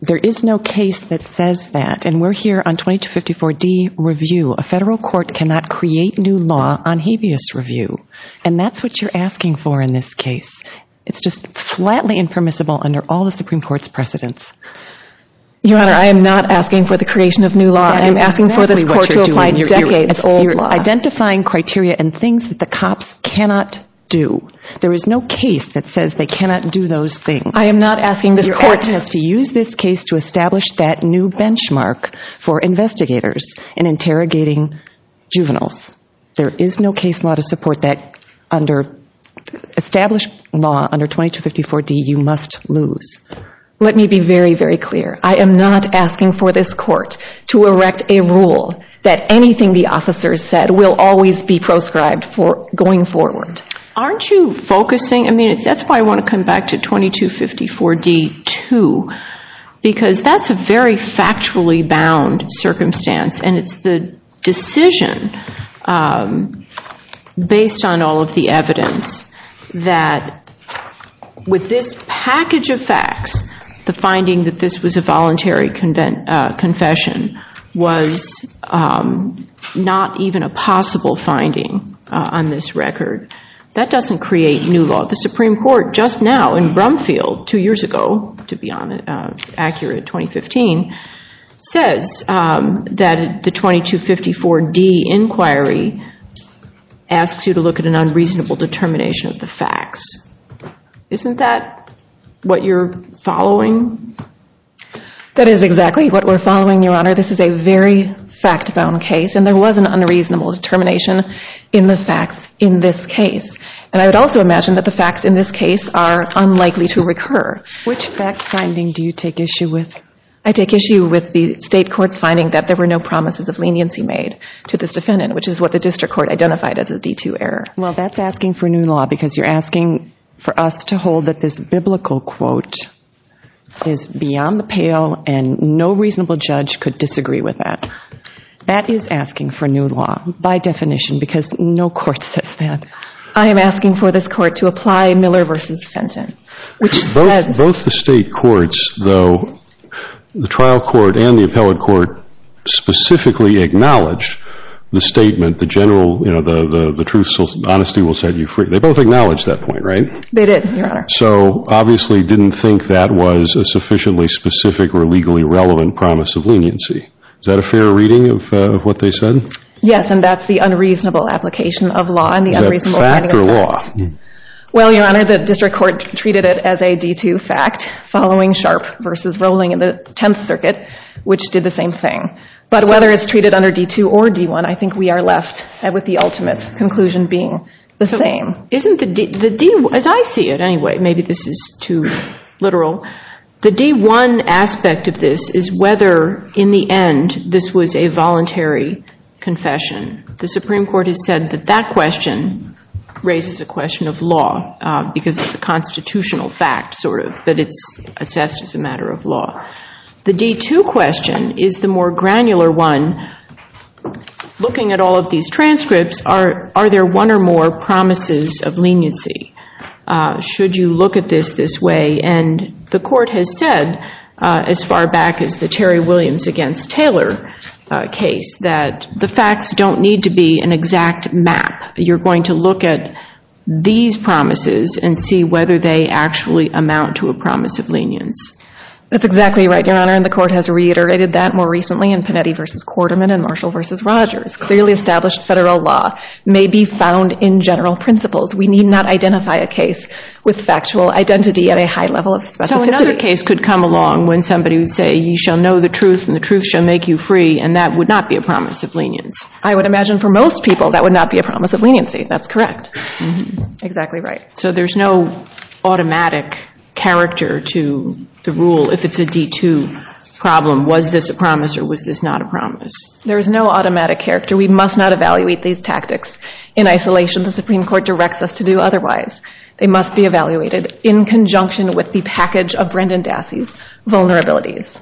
There is no case that says that, and we're here on twenty-two fifty-four D review. A federal court cannot create new law on habeas review, and that's what you're asking for in this case. It's just flatly impermissible under all the Supreme Court's precedents. Your Honor, I am not asking for the creation of new law. That I'm is asking exactly for this court to apply you're, decades-old you're law. Identifying criteria and things that the cops cannot do. There is no case that says they cannot do those things. I am not asking this You're court asking us to use this case to establish that new benchmark for investigators in interrogating juveniles. There is no case law to support that. Under established law under twenty-two fifty-four D, you must lose. Let me be very, very clear. I am not asking for this court to erect a rule that anything the officers said will always be proscribed for going forward. Aren't you focusing, I mean, it's, that's why I want to come back to twenty-two fifty-four D two, because that's a very factually bound circumstance, and it's the decision um, based on all of the evidence that with this package of facts, the finding that this was a voluntary conven- uh, confession was um, not even a possible finding uh, on this record. That doesn't create new law. The Supreme Court just now in Brumfield, two years ago, to be honest, uh, accurate, twenty fifteen, says um, that the twenty-two fifty-four D inquiry asks you to look at an unreasonable determination of the facts. Isn't that what you're following? That is exactly what we're following, Your Honor. This is a very fact-bound case, and there was an unreasonable determination in the facts in this case. And I would also imagine that the facts in this case are unlikely to recur. Which fact-finding do you take issue with? I take issue with the state court's finding that there were no promises of leniency made to this defendant, which is what the district court identified as a D two error. Well, that's asking for new law because you're asking for us to hold that this biblical quote is beyond the pale and no reasonable judge could disagree with that. That is asking for new law by definition because no court says that. I am asking for this court to apply Miller versus Fenton, which both, says... Both the state courts, though, the trial court and the appellate court specifically acknowledge the statement, the general, you know, the, the, the truth, honesty will set you free. They both acknowledged that point, right? They did, Your Honor. So obviously didn't think that was a sufficiently specific or legally relevant promise of leniency. Is that a fair reading of, uh, of what they said? Yes, and that's the unreasonable application of law and the Is unreasonable that fact finding or of law? fact. Well, Your Honor, the district court treated it as a D two fact, following Sharp versus Rowling in the Tenth Circuit, which did the same thing. But whether it's treated under D two or D one, I think we are left with the ultimate conclusion being the so same. Isn't the D, the D, as I see it anyway, maybe this is too literal, the D one aspect of this is whether, in the end, this was a voluntary confession. The Supreme Court has said that that question raises a question of law uh, because it's a constitutional fact, sort of, but it's assessed as a matter of law. The D two question is the more granular one. Looking at all of these transcripts, are, are there one or more promises of leniency? Uh, should you look at this this way? And the court has said, uh, as far back as the Terry Williams against Taylor uh, case, that the facts don't need to be an exact map. You're going to look at these promises and see whether they actually amount to a promise of lenience. That's exactly right, Your Honor, and the court has reiterated that more recently in Panetti versus Quarterman and Marshall versus Rogers. Clearly established federal law may be found in general principles. We need not identify a case with factual identity at a high level of specificity. So another case could come along when somebody would say, you shall know the truth and the truth shall make you free, and that would not be a promise of lenience. I would imagine for most people that would not be a promise of leniency. That's correct. Mm-hmm. Exactly right. So there's no automatic character to the rule if it's a D two problem. Was this a promise or was this not a promise? There is no automatic character. We must not evaluate these tactics in isolation. The Supreme Court directs us to do otherwise. They must be evaluated in conjunction with the package of Brendan Dassey's vulnerabilities.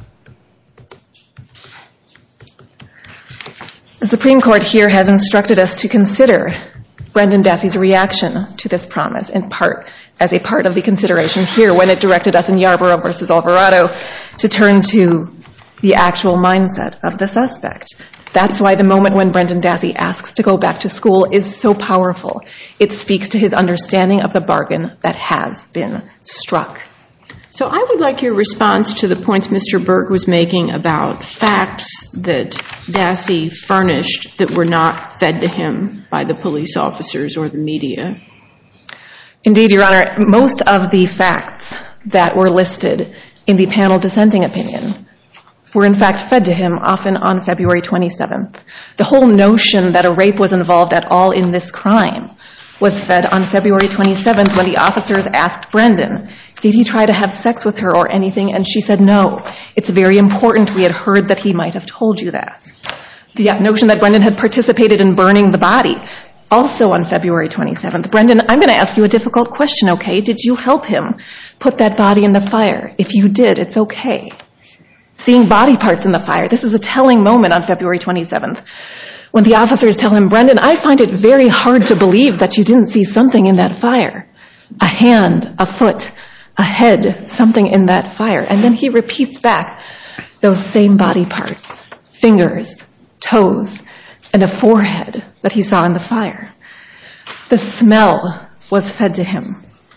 The Supreme Court here has instructed us to consider Brendan Dassey's reaction to this promise in part as a part of the consideration here when it directed us in Yarborough versus Alvarado to turn to the actual mindset of the suspect. That's why the moment when Brendan Dassey asks to go back to school is so powerful. It speaks to his understanding of the bargain that has been struck. So I would like your response to the points Mister Berg was making about facts that Dassey furnished that were not fed to him by the police officers or the media. Indeed, Your Honor, most of the facts that were listed in the panel dissenting opinion were in fact fed to him, often on February twenty-seventh. The whole notion that a rape was involved at all in this crime was fed on February twenty-seventh when the officers asked Brendan, did he try to have sex with her or anything? And she said, no. It's very important. We had heard that he might have told you that. The notion that Brendan had participated in burning the body, also on February twenty-seventh. Brendan, I'm going to ask you a difficult question, okay? Did you help him put that body in the fire? If you did, it's okay. Seeing body parts in the fire, this is a telling moment on February twenty-seventh. When the officers tell him, Brendan, I find it very hard to believe that you didn't see something in that fire. A hand, a foot, a head, something in that fire. And then he repeats back those same body parts, fingers, toes, and a forehead that he saw in the fire. The smell was fed to him.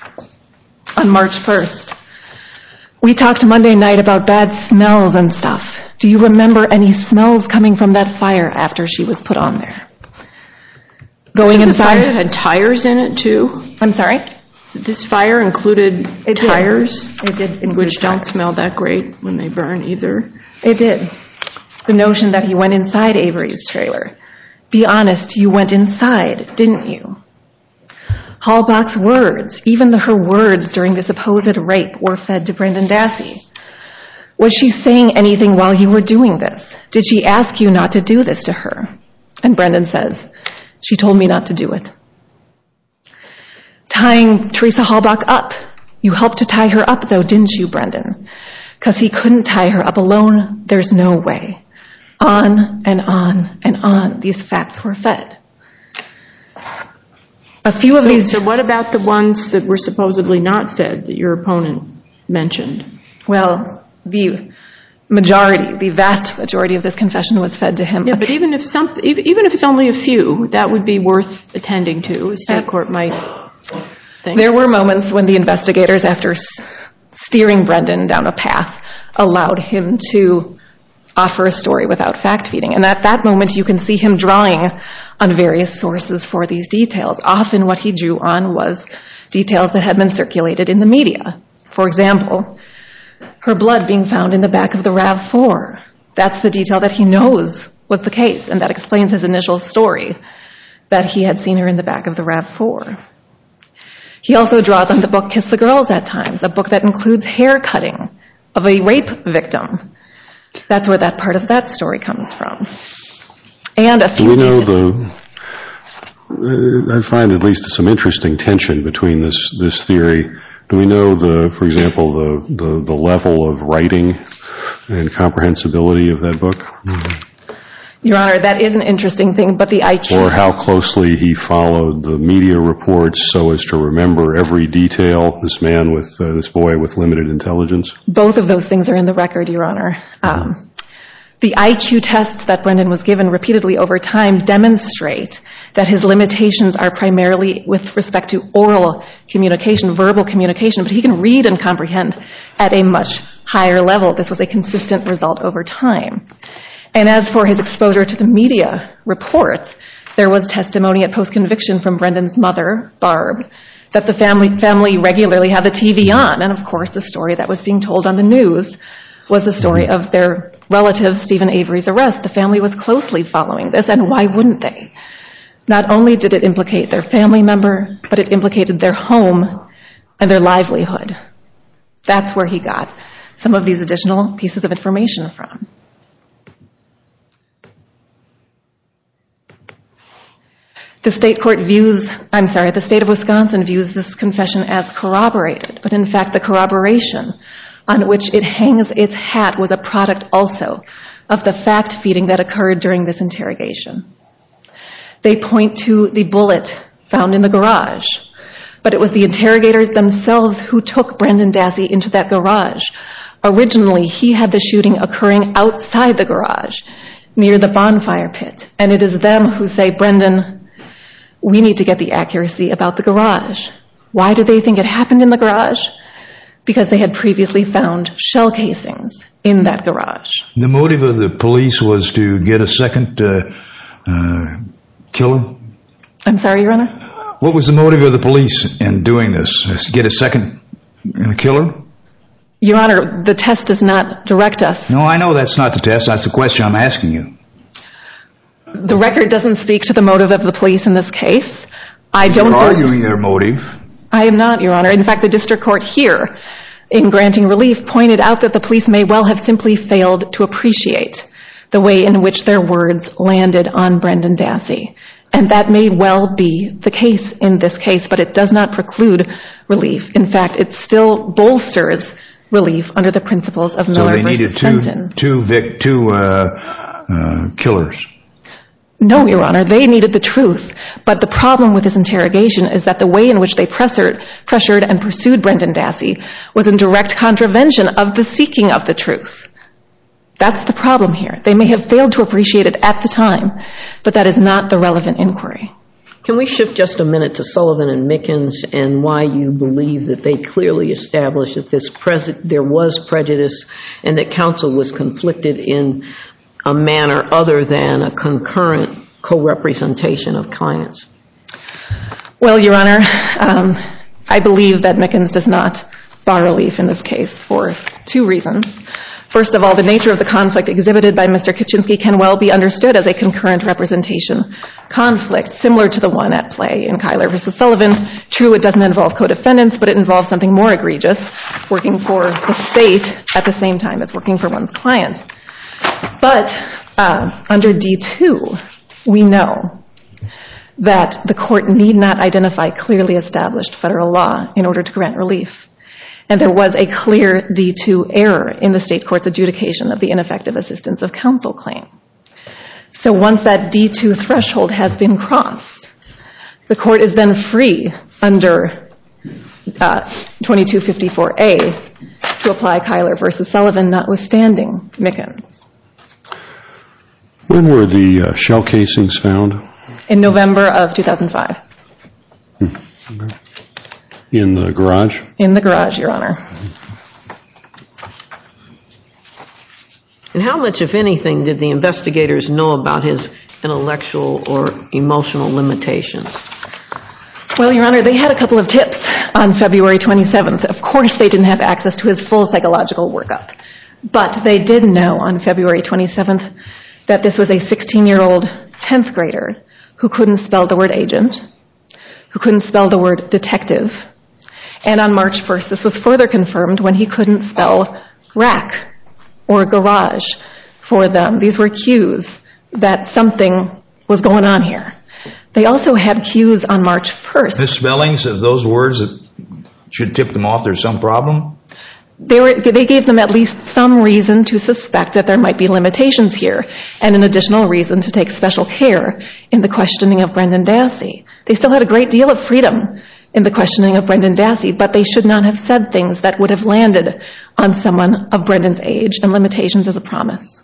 On March first, we talked Monday night about bad smells and stuff. Do you remember any smells coming from that fire after she was put on there? Going this was inside. a fire that had tires in it too? I'm sorry? This fire included it tires? Did. It did include Which tires. don't smell that great when they burn either. It did. The notion that he went inside Avery's trailer. Be honest, you went inside, didn't you? Hallbach's words, even the, her words during the supposed rape, were fed to Brendan Dassey. Was she saying anything while you were doing this? Did she ask you not to do this to her? And Brendan says, she told me not to do it. Tying Teresa Hallbach up. You helped to tie her up, though, didn't you, Brendan? Because he couldn't tie her up alone. There's no way. On and on and on, these facts were fed. A few of so, these... So what about the ones that were supposedly not fed that your opponent mentioned? Well, the majority, the vast majority of this confession was fed to him. Yeah, but even if some, even if it's only a few, that would be worth attending to. A state court might think. There were moments when the investigators, after steering Brendan down a path, allowed him to offer a story without fact-feeding. And at that moment, you can see him drawing on various sources for these details. Often what he drew on was details that had been circulated in the media. For example, her blood being found in the back of the RAV four. That's the detail that he knows was the case, and that explains his initial story, that he had seen her in the back of the RAV four. He also draws on the book Kiss the Girls at times, a book that includes hair cutting of a rape victim. That's where that part of that story comes from. And a few we know details. the, uh, I find at least some interesting tension between this, this theory. Do we know, the, for example, the, the, the level of writing and comprehensibility of that book? Mm-hmm. Your Honor, that is an interesting thing, but the I Q... Or how closely he followed the media reports so as to remember every detail, this man with, uh, this boy with limited intelligence? Both of those things are in the record, Your Honor. Um, the I Q tests that Brendan was given repeatedly over time demonstrate that his limitations are primarily with respect to oral communication, verbal communication, but he can read and comprehend at a much higher level. This was a consistent result over time. And as for his exposure to the media reports, there was testimony at post-conviction from Brendan's mother, Barb, that the family, family regularly had the T V on. And of course, the story that was being told on the news was the story of their relative, Stephen Avery's arrest. The family was closely following this, and why wouldn't they? Not only did it implicate their family member, but it implicated their home and their livelihood. That's where he got some of these additional pieces of information from. The state court views, I'm sorry, the state of Wisconsin views this confession as corroborated, but in fact the corroboration on which it hangs its hat was a product also of the fact-feeding that occurred during this interrogation. They point to the bullet found in the garage, but it was the interrogators themselves who took Brendan Dassey into that garage Originally, he had the shooting occurring outside the garage, near the bonfire pit. And it is them who say, Brendan, we need to get the accuracy about the garage. Why did they think it happened in the garage? Because they had previously found shell casings in that garage. The motive of the police was to get a second uh, uh, killer? I'm sorry, Your Honor? What was the motive of the police in doing this? Get a second uh, killer? Your Honor, the test does not direct us. No, I know that's not the test. That's the question I'm asking you. The record doesn't speak to the motive of the police in this case. I don't. You're arguing their motive. I am not, Your Honor. In fact, the district court here, in granting relief, pointed out that the police may well have simply failed to appreciate the way in which their words landed on Brendan Dassey. And that may well be the case in this case, but it does not preclude relief. In fact, it still bolsters relief under the principles of Miller versus Fenton. So they needed two, two, vic, two uh, uh, killers. No, Your Honor, they needed the truth. But the problem with this interrogation is that the way in which they pressured, pressured and pursued Brendan Dassey was in direct contravention of the seeking of the truth. That's the problem here. They may have failed to appreciate it at the time, but that is not the relevant inquiry. Can we shift just a minute to Sullivan and Mickens and why you believe that they clearly established that this pres- there was prejudice and that counsel was conflicted in a manner other than a concurrent co-representation of clients? Well, Your Honor, um, I believe that Mickens does not bar relief in this case for two reasons. First of all, the nature of the conflict exhibited by Mister Kaczynski can well be understood as a concurrent representation conflict, similar to the one at play in Kyler versus Sullivan. True, it doesn't involve co-defendants, but it involves something more egregious, working for the state at the same time as working for one's client. But uh, under D two, we know that the court need not identify clearly established federal law in order to grant relief. And there was a clear D two error in the state court's adjudication of the ineffective assistance of counsel claim. So once that D two threshold has been crossed, the court is then free under uh, twenty-two fifty-four A to apply Kyler versus Sullivan, notwithstanding Mickens. When were the uh, shell casings found? In November of two thousand five. Hmm. Okay. In the garage? In the garage, Your Honor. And how much, if anything, did the investigators know about his intellectual or emotional limitations? Well, Your Honor, they had a couple of tips on February twenty-seventh. Of course, they didn't have access to his full psychological workup. But they did know on February twenty-seventh that this was a sixteen-year-old tenth grader who couldn't spell the word agent, who couldn't spell the word detective. And on March first, this was further confirmed when he couldn't spell rack or garage for them. These were cues that something was going on here. They also had cues on March first. Misspellings of those words that should tip them off there's some problem? They, were, they gave them at least some reason to suspect that there might be limitations here, and an additional reason to take special care in the questioning of Brendan Dassey. They still had a great deal of freedom in the questioning of Brendan Dassey, but they should not have said things that would have landed on someone of Brendan's age and limitations as a promise.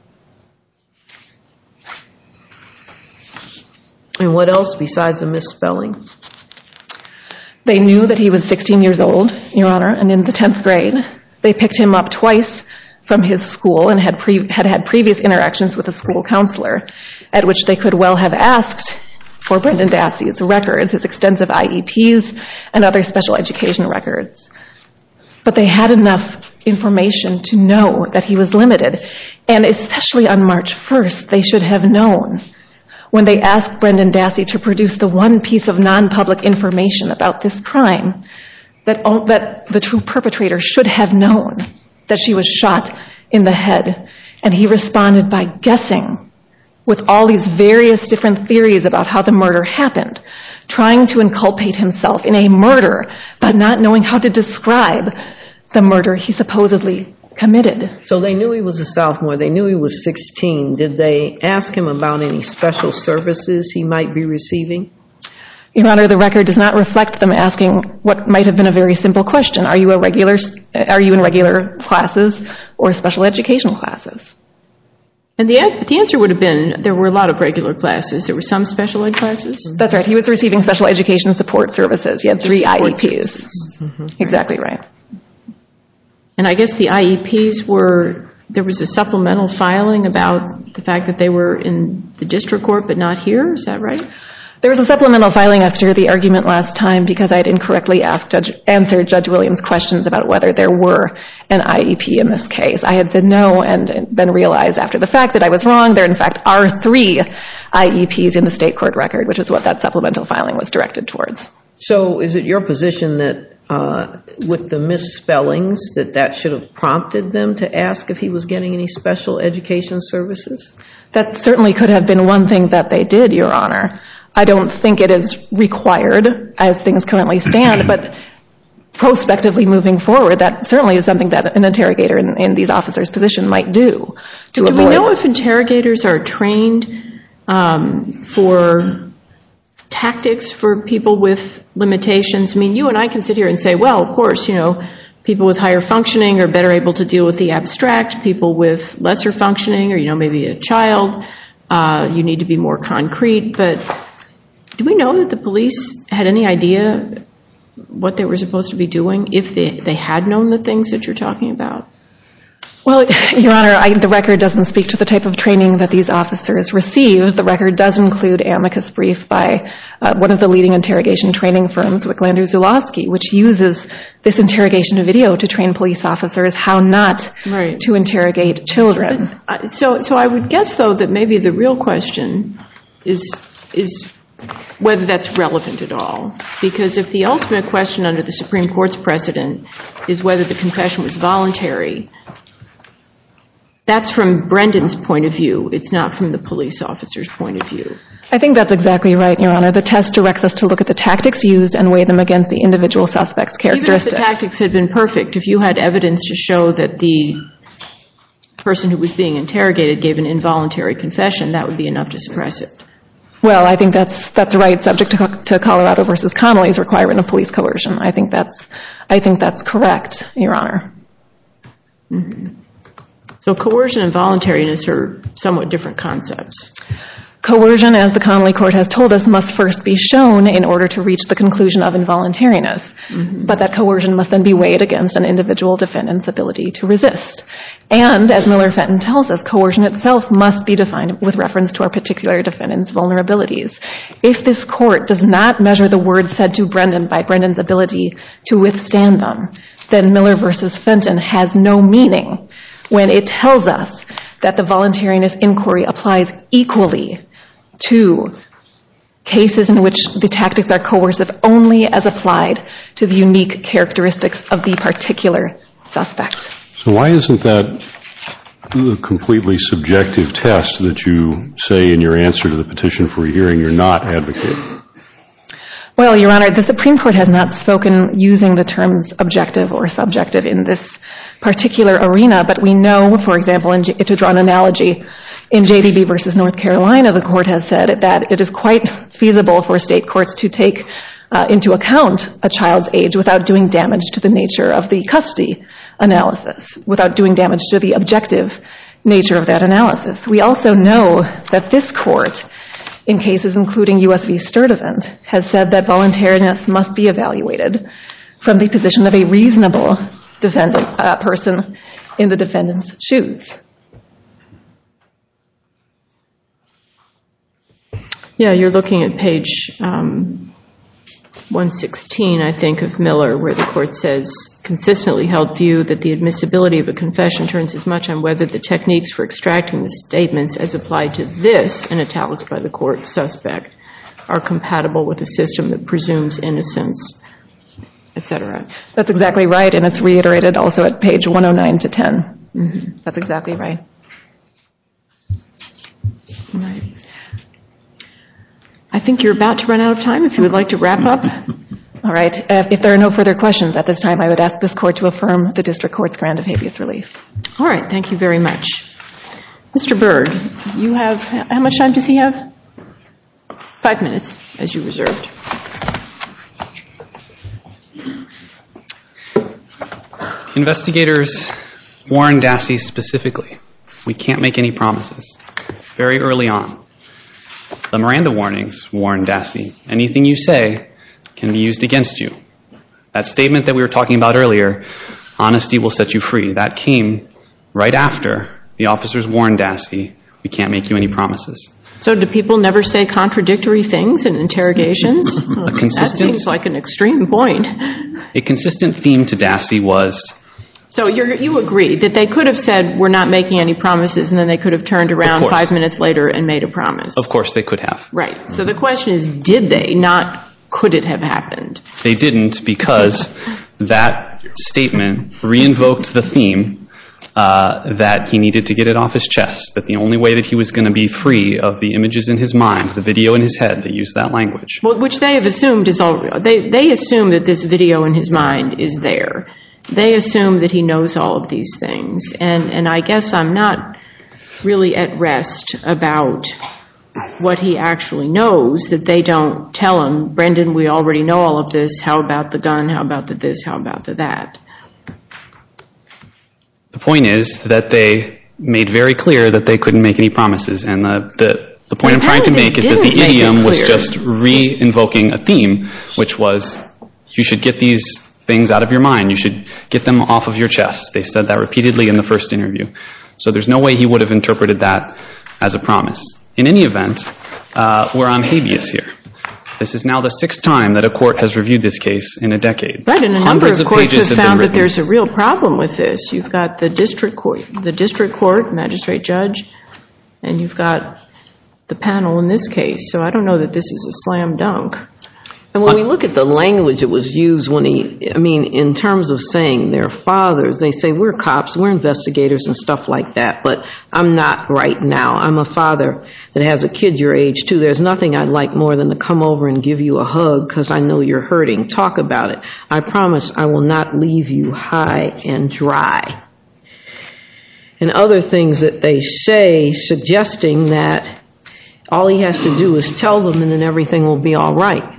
And what else besides the misspelling? They knew that he was sixteen years old, Your Honor, and in the tenth grade. They picked him up twice from his school and had, pre- had had previous interactions with a school counselor, at which they could well have asked for Brendan Dassey's records, his extensive I E Ps, and other special education records. But they had enough information to know that he was limited, and especially on March first, they should have known when they asked Brendan Dassey to produce the one piece of non-public information about this crime, that, that the true perpetrator should have known that she was shot in the head. And he responded by guessing with all these various different theories about how the murder happened, trying to inculpate himself in a murder, but not knowing how to describe the murder he supposedly committed. So they knew he was a sophomore. They knew he was sixteen. Did they ask him about any special services he might be receiving? Your Honor, the record does not reflect them asking what might have been a very simple question. Are you a regular, are you in regular classes or special education classes? And the, the answer would have been there were a lot of regular classes. There were some special ed classes? That's right. He was receiving special education support services. He had three I E Ps. Mm-hmm. Exactly right. And I guess the I E Ps were, there was a supplemental filing about the fact that they were in the district court but not here. Is that right? There was a supplemental filing after the argument last time because I had incorrectly asked Judge, answered Judge Williams' questions about whether there were an I E P in this case. I had said no and then realized after the fact that I was wrong. There, in fact, are three I E Ps in the state court record, which is what that supplemental filing was directed towards. So is it your position that uh, with the misspellings that that should have prompted them to ask if he was getting any special education services? That certainly could have been one thing that they did, Your Honor. I don't think it is required as things currently stand, but prospectively moving forward, that certainly is something that an interrogator in, in these officers' position might do to do avoid. Do we know if interrogators are trained um, for tactics for people with limitations? I mean, you and I can sit here and say, well, of course, you know, people with higher functioning are better able to deal with the abstract. People with lesser functioning, or, you know, maybe a child, uh, you need to be more concrete. But do we know that the police had any idea what they were supposed to be doing if they, they had known the things that you're talking about? Well, Your Honor, I, the record doesn't speak to the type of training that these officers received. The record does include amicus brief by uh, one of the leading interrogation training firms, Wicklander-Zulawski, which uses this interrogation video to train police officers how not right. to interrogate children. But, uh, so, so I would guess, though, that maybe the real question is is whether that's relevant at all. Because if the ultimate question under the Supreme Court's precedent is whether the confession was voluntary, that's from Brendan's point of view. It's not from the police officer's point of view. I think that's exactly right, Your Honor. The test directs us to look at the tactics used and weigh them against the individual suspect's characteristics. Even if the tactics had been perfect, if you had evidence to show that the person who was being interrogated gave an involuntary confession, that would be enough to suppress it. Well, I think that's that's right, subject to, to Colorado versus Connolly's requirement of police coercion. I think that's I think that's correct, Your Honor. Mm-hmm. So coercion and voluntariness are somewhat different concepts. Coercion, as the Connolly Court has told us, must first be shown in order to reach the conclusion of involuntariness. Mm-hmm. But that coercion must then be weighed against an individual defendant's ability to resist. And, as Miller-Fenton tells us, coercion itself must be defined with reference to our particular defendant's vulnerabilities. If this court does not measure the words said to Brendan by Brendan's ability to withstand them, then Miller versus Fenton has no meaning when it tells us that the voluntariness inquiry applies equally to cases in which the tactics are coercive only as applied to the unique characteristics of the particular suspect. So why isn't that a completely subjective test that you say in your answer to the petition for a hearing you're not advocating? Well, Your Honor, the Supreme Court has not spoken using the terms objective or subjective in this particular arena, but we know, for example, in J- to draw an analogy, in J D B versus North Carolina, the court has said that it is quite feasible for state courts to take uh, into account a child's age without doing damage to the nature of the custody analysis, without doing damage to the objective nature of that analysis. We also know that this court, in cases including U S v. Sturdivant, has said that voluntariness must be evaluated from the position of a reasonable defendant, uh, person in the defendant's shoes. Yeah, you're looking at page um, one sixteen, I think, of Miller, where the court says, consistently held view that the admissibility of a confession turns as much on whether the techniques for extracting the statements as applied to this, in italics by the court, suspect, are compatible with a system that presumes innocence, et cetera. That's exactly right, and it's reiterated also at page one oh nine to ten. Mm-hmm. That's exactly right. Right. I think you're about to run out of time. If you would like to wrap up. All right. Uh, if there are no further questions at this time, I would ask this court to affirm the district court's grant of habeas relief. All right. Thank you very much. Mister Berg, you have, how much time does he have? Five minutes, as you reserved. investigators warned Dassey specifically, we can't make any promises, very early on. The Miranda warnings warned Dassey, anything you say can be used against you. That statement that we were talking about earlier, honesty will set you free, that came right after the officers warned Dassey, we can't make you any promises. So do people never say contradictory things in interrogations? A consistent, that seems like an extreme point. A consistent theme to Dassey was... So you're, you agree that they could have said, we're not making any promises, and then they could have turned around five minutes later and made a promise. Of course they could have. Right. So the question is, did they, not could it have happened? They didn't, because that statement re-invoked the theme uh, that he needed to get it off his chest, that the only way that he was going to be free of the images in his mind, the video in his head, they used that language. Well, which they have assumed is all, they, they assume that this video in his mind is there. They assume that he knows all of these things. And, and I guess I'm not really at rest about what he actually knows, that they don't tell him, Brendan, we already know all of this. How about the gun? How about the this? How about the that? The point is that they made very clear that they couldn't make any promises. And the, the, the point I'm trying to make is that the idiom was just re-invoking a theme, which was, you should get these things out of your mind. You should get them off of your chest. They said that repeatedly in the first interview. So there's no way he would have interpreted that as a promise. In any event, uh, we're on habeas here. This is now the sixth time that a court has reviewed this case in a decade. Right, and a Hundreds number of courts have found that there's a real problem with this. You've got the district court, the district court, magistrate judge, and you've got the panel in this case. So I don't know that this is a slam dunk. And when we look at the language that was used when he, I mean, in terms of saying they're fathers, they say we're cops, we're investigators and stuff like that, but I'm not right now. I'm a father that has a kid your age too. There's nothing I'd like more than to come over and give you a hug because I know you're hurting. Talk about it. I promise I will not leave you high and dry. And other things that they say suggesting that all he has to do is tell them and then everything will be all right.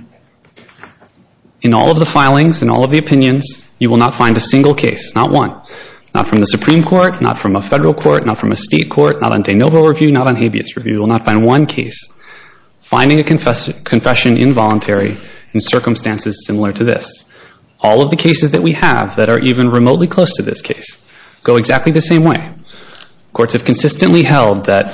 In all of the filings, in all of the opinions, you will not find a single case, not one. Not from the Supreme Court, not from a federal court, not from a state court, not on de novo review, not on habeas review. You will not find one case finding a confess- confession involuntary in circumstances similar to this. All of the cases that we have that are even remotely close to this case go exactly the same way. Courts have consistently held that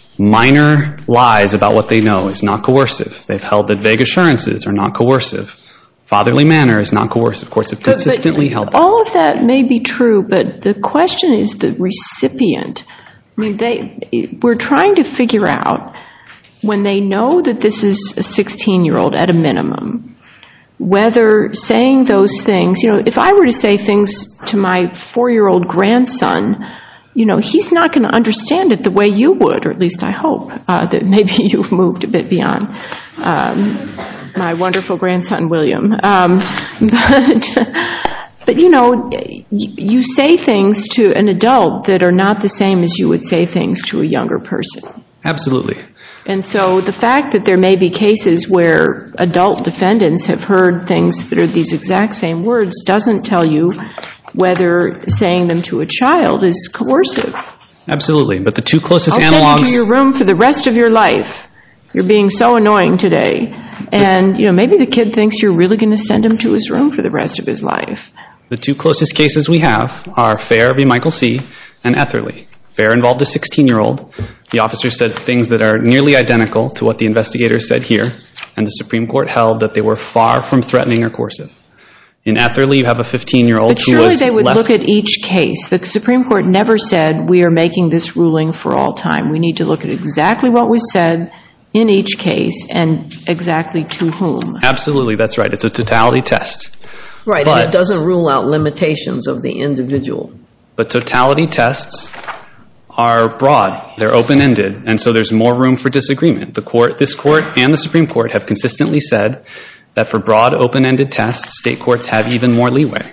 minor lies about what they know is not coercive. They've held that vague assurances are not coercive. Fatherly manner is not coercive. Courts have consistently but, but held that. All of that may be true, but the question is the recipient. I mean, they, we're trying to figure out, when they know that this is a sixteen-year-old at a minimum, whether saying those things, you know, if I were to say things to my four-year-old grandson, you know, he's not going to understand it the way you would, or at least I hope uh, that maybe you've moved a bit beyond um, my wonderful grandson, William. Um, but, but, you know, you say things to an adult that are not the same as you would say things to a younger person. Absolutely. And so the fact that there may be cases where adult defendants have heard things that are these exact same words doesn't tell you whether saying them to a child is coercive. Absolutely, but the two closest I'll analogs... I'll send you to your room for the rest of your life. You're being so annoying today. And, you know, maybe the kid thinks you're really going to send him to his room for the rest of his life. The two closest cases we have are Fair v. Michael C. and Etherly. Fair involved a sixteen-year-old. The officer said things that are nearly identical to what the investigators said here, and the Supreme Court held that they were far from threatening or coercive. In Etherly, you have a fifteen-year-old but who surely was they would less... look at each case. The Supreme Court never said, we are making this ruling for all time. We need to look at exactly what was said in each case and exactly to whom. Absolutely, that's right. It's a totality test. Right, but, and it doesn't rule out limitations of the individual. But totality tests are broad. They're open-ended, and so there's more room for disagreement. The court, this court and the Supreme Court have consistently said that for broad, open-ended tests, state courts have even more leeway.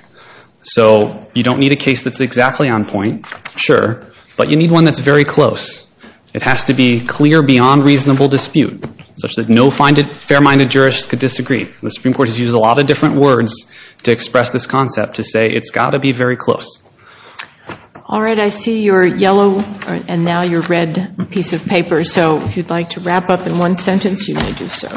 So you don't need a case that's exactly on point, sure, but you need one that's very close. It has to be clear beyond reasonable dispute, such that no fair-minded jurist could disagree. The Supreme Court has used a lot of different words to express this concept, to say it's got to be very close. All right, I see your yellow or, and now your red piece of paper, so if you'd like to wrap up in one sentence, you may do so.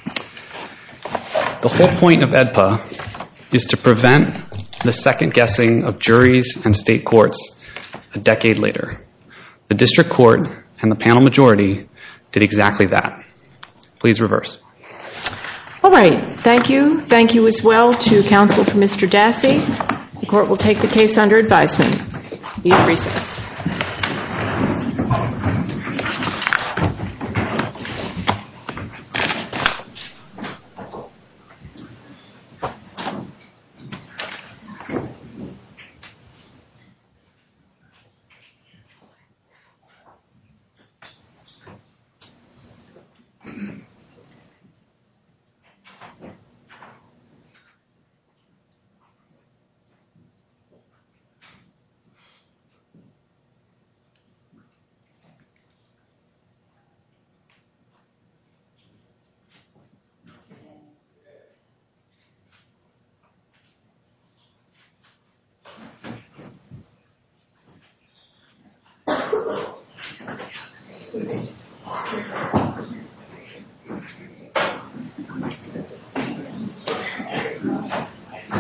The whole point of E D P A is to prevent the second guessing of juries and state courts a decade later. The district court and the panel majority did exactly that. Please reverse. All right, thank you. Thank you as well to counsel for Mister Dassey. The court will take the case under advisement. Be at recess.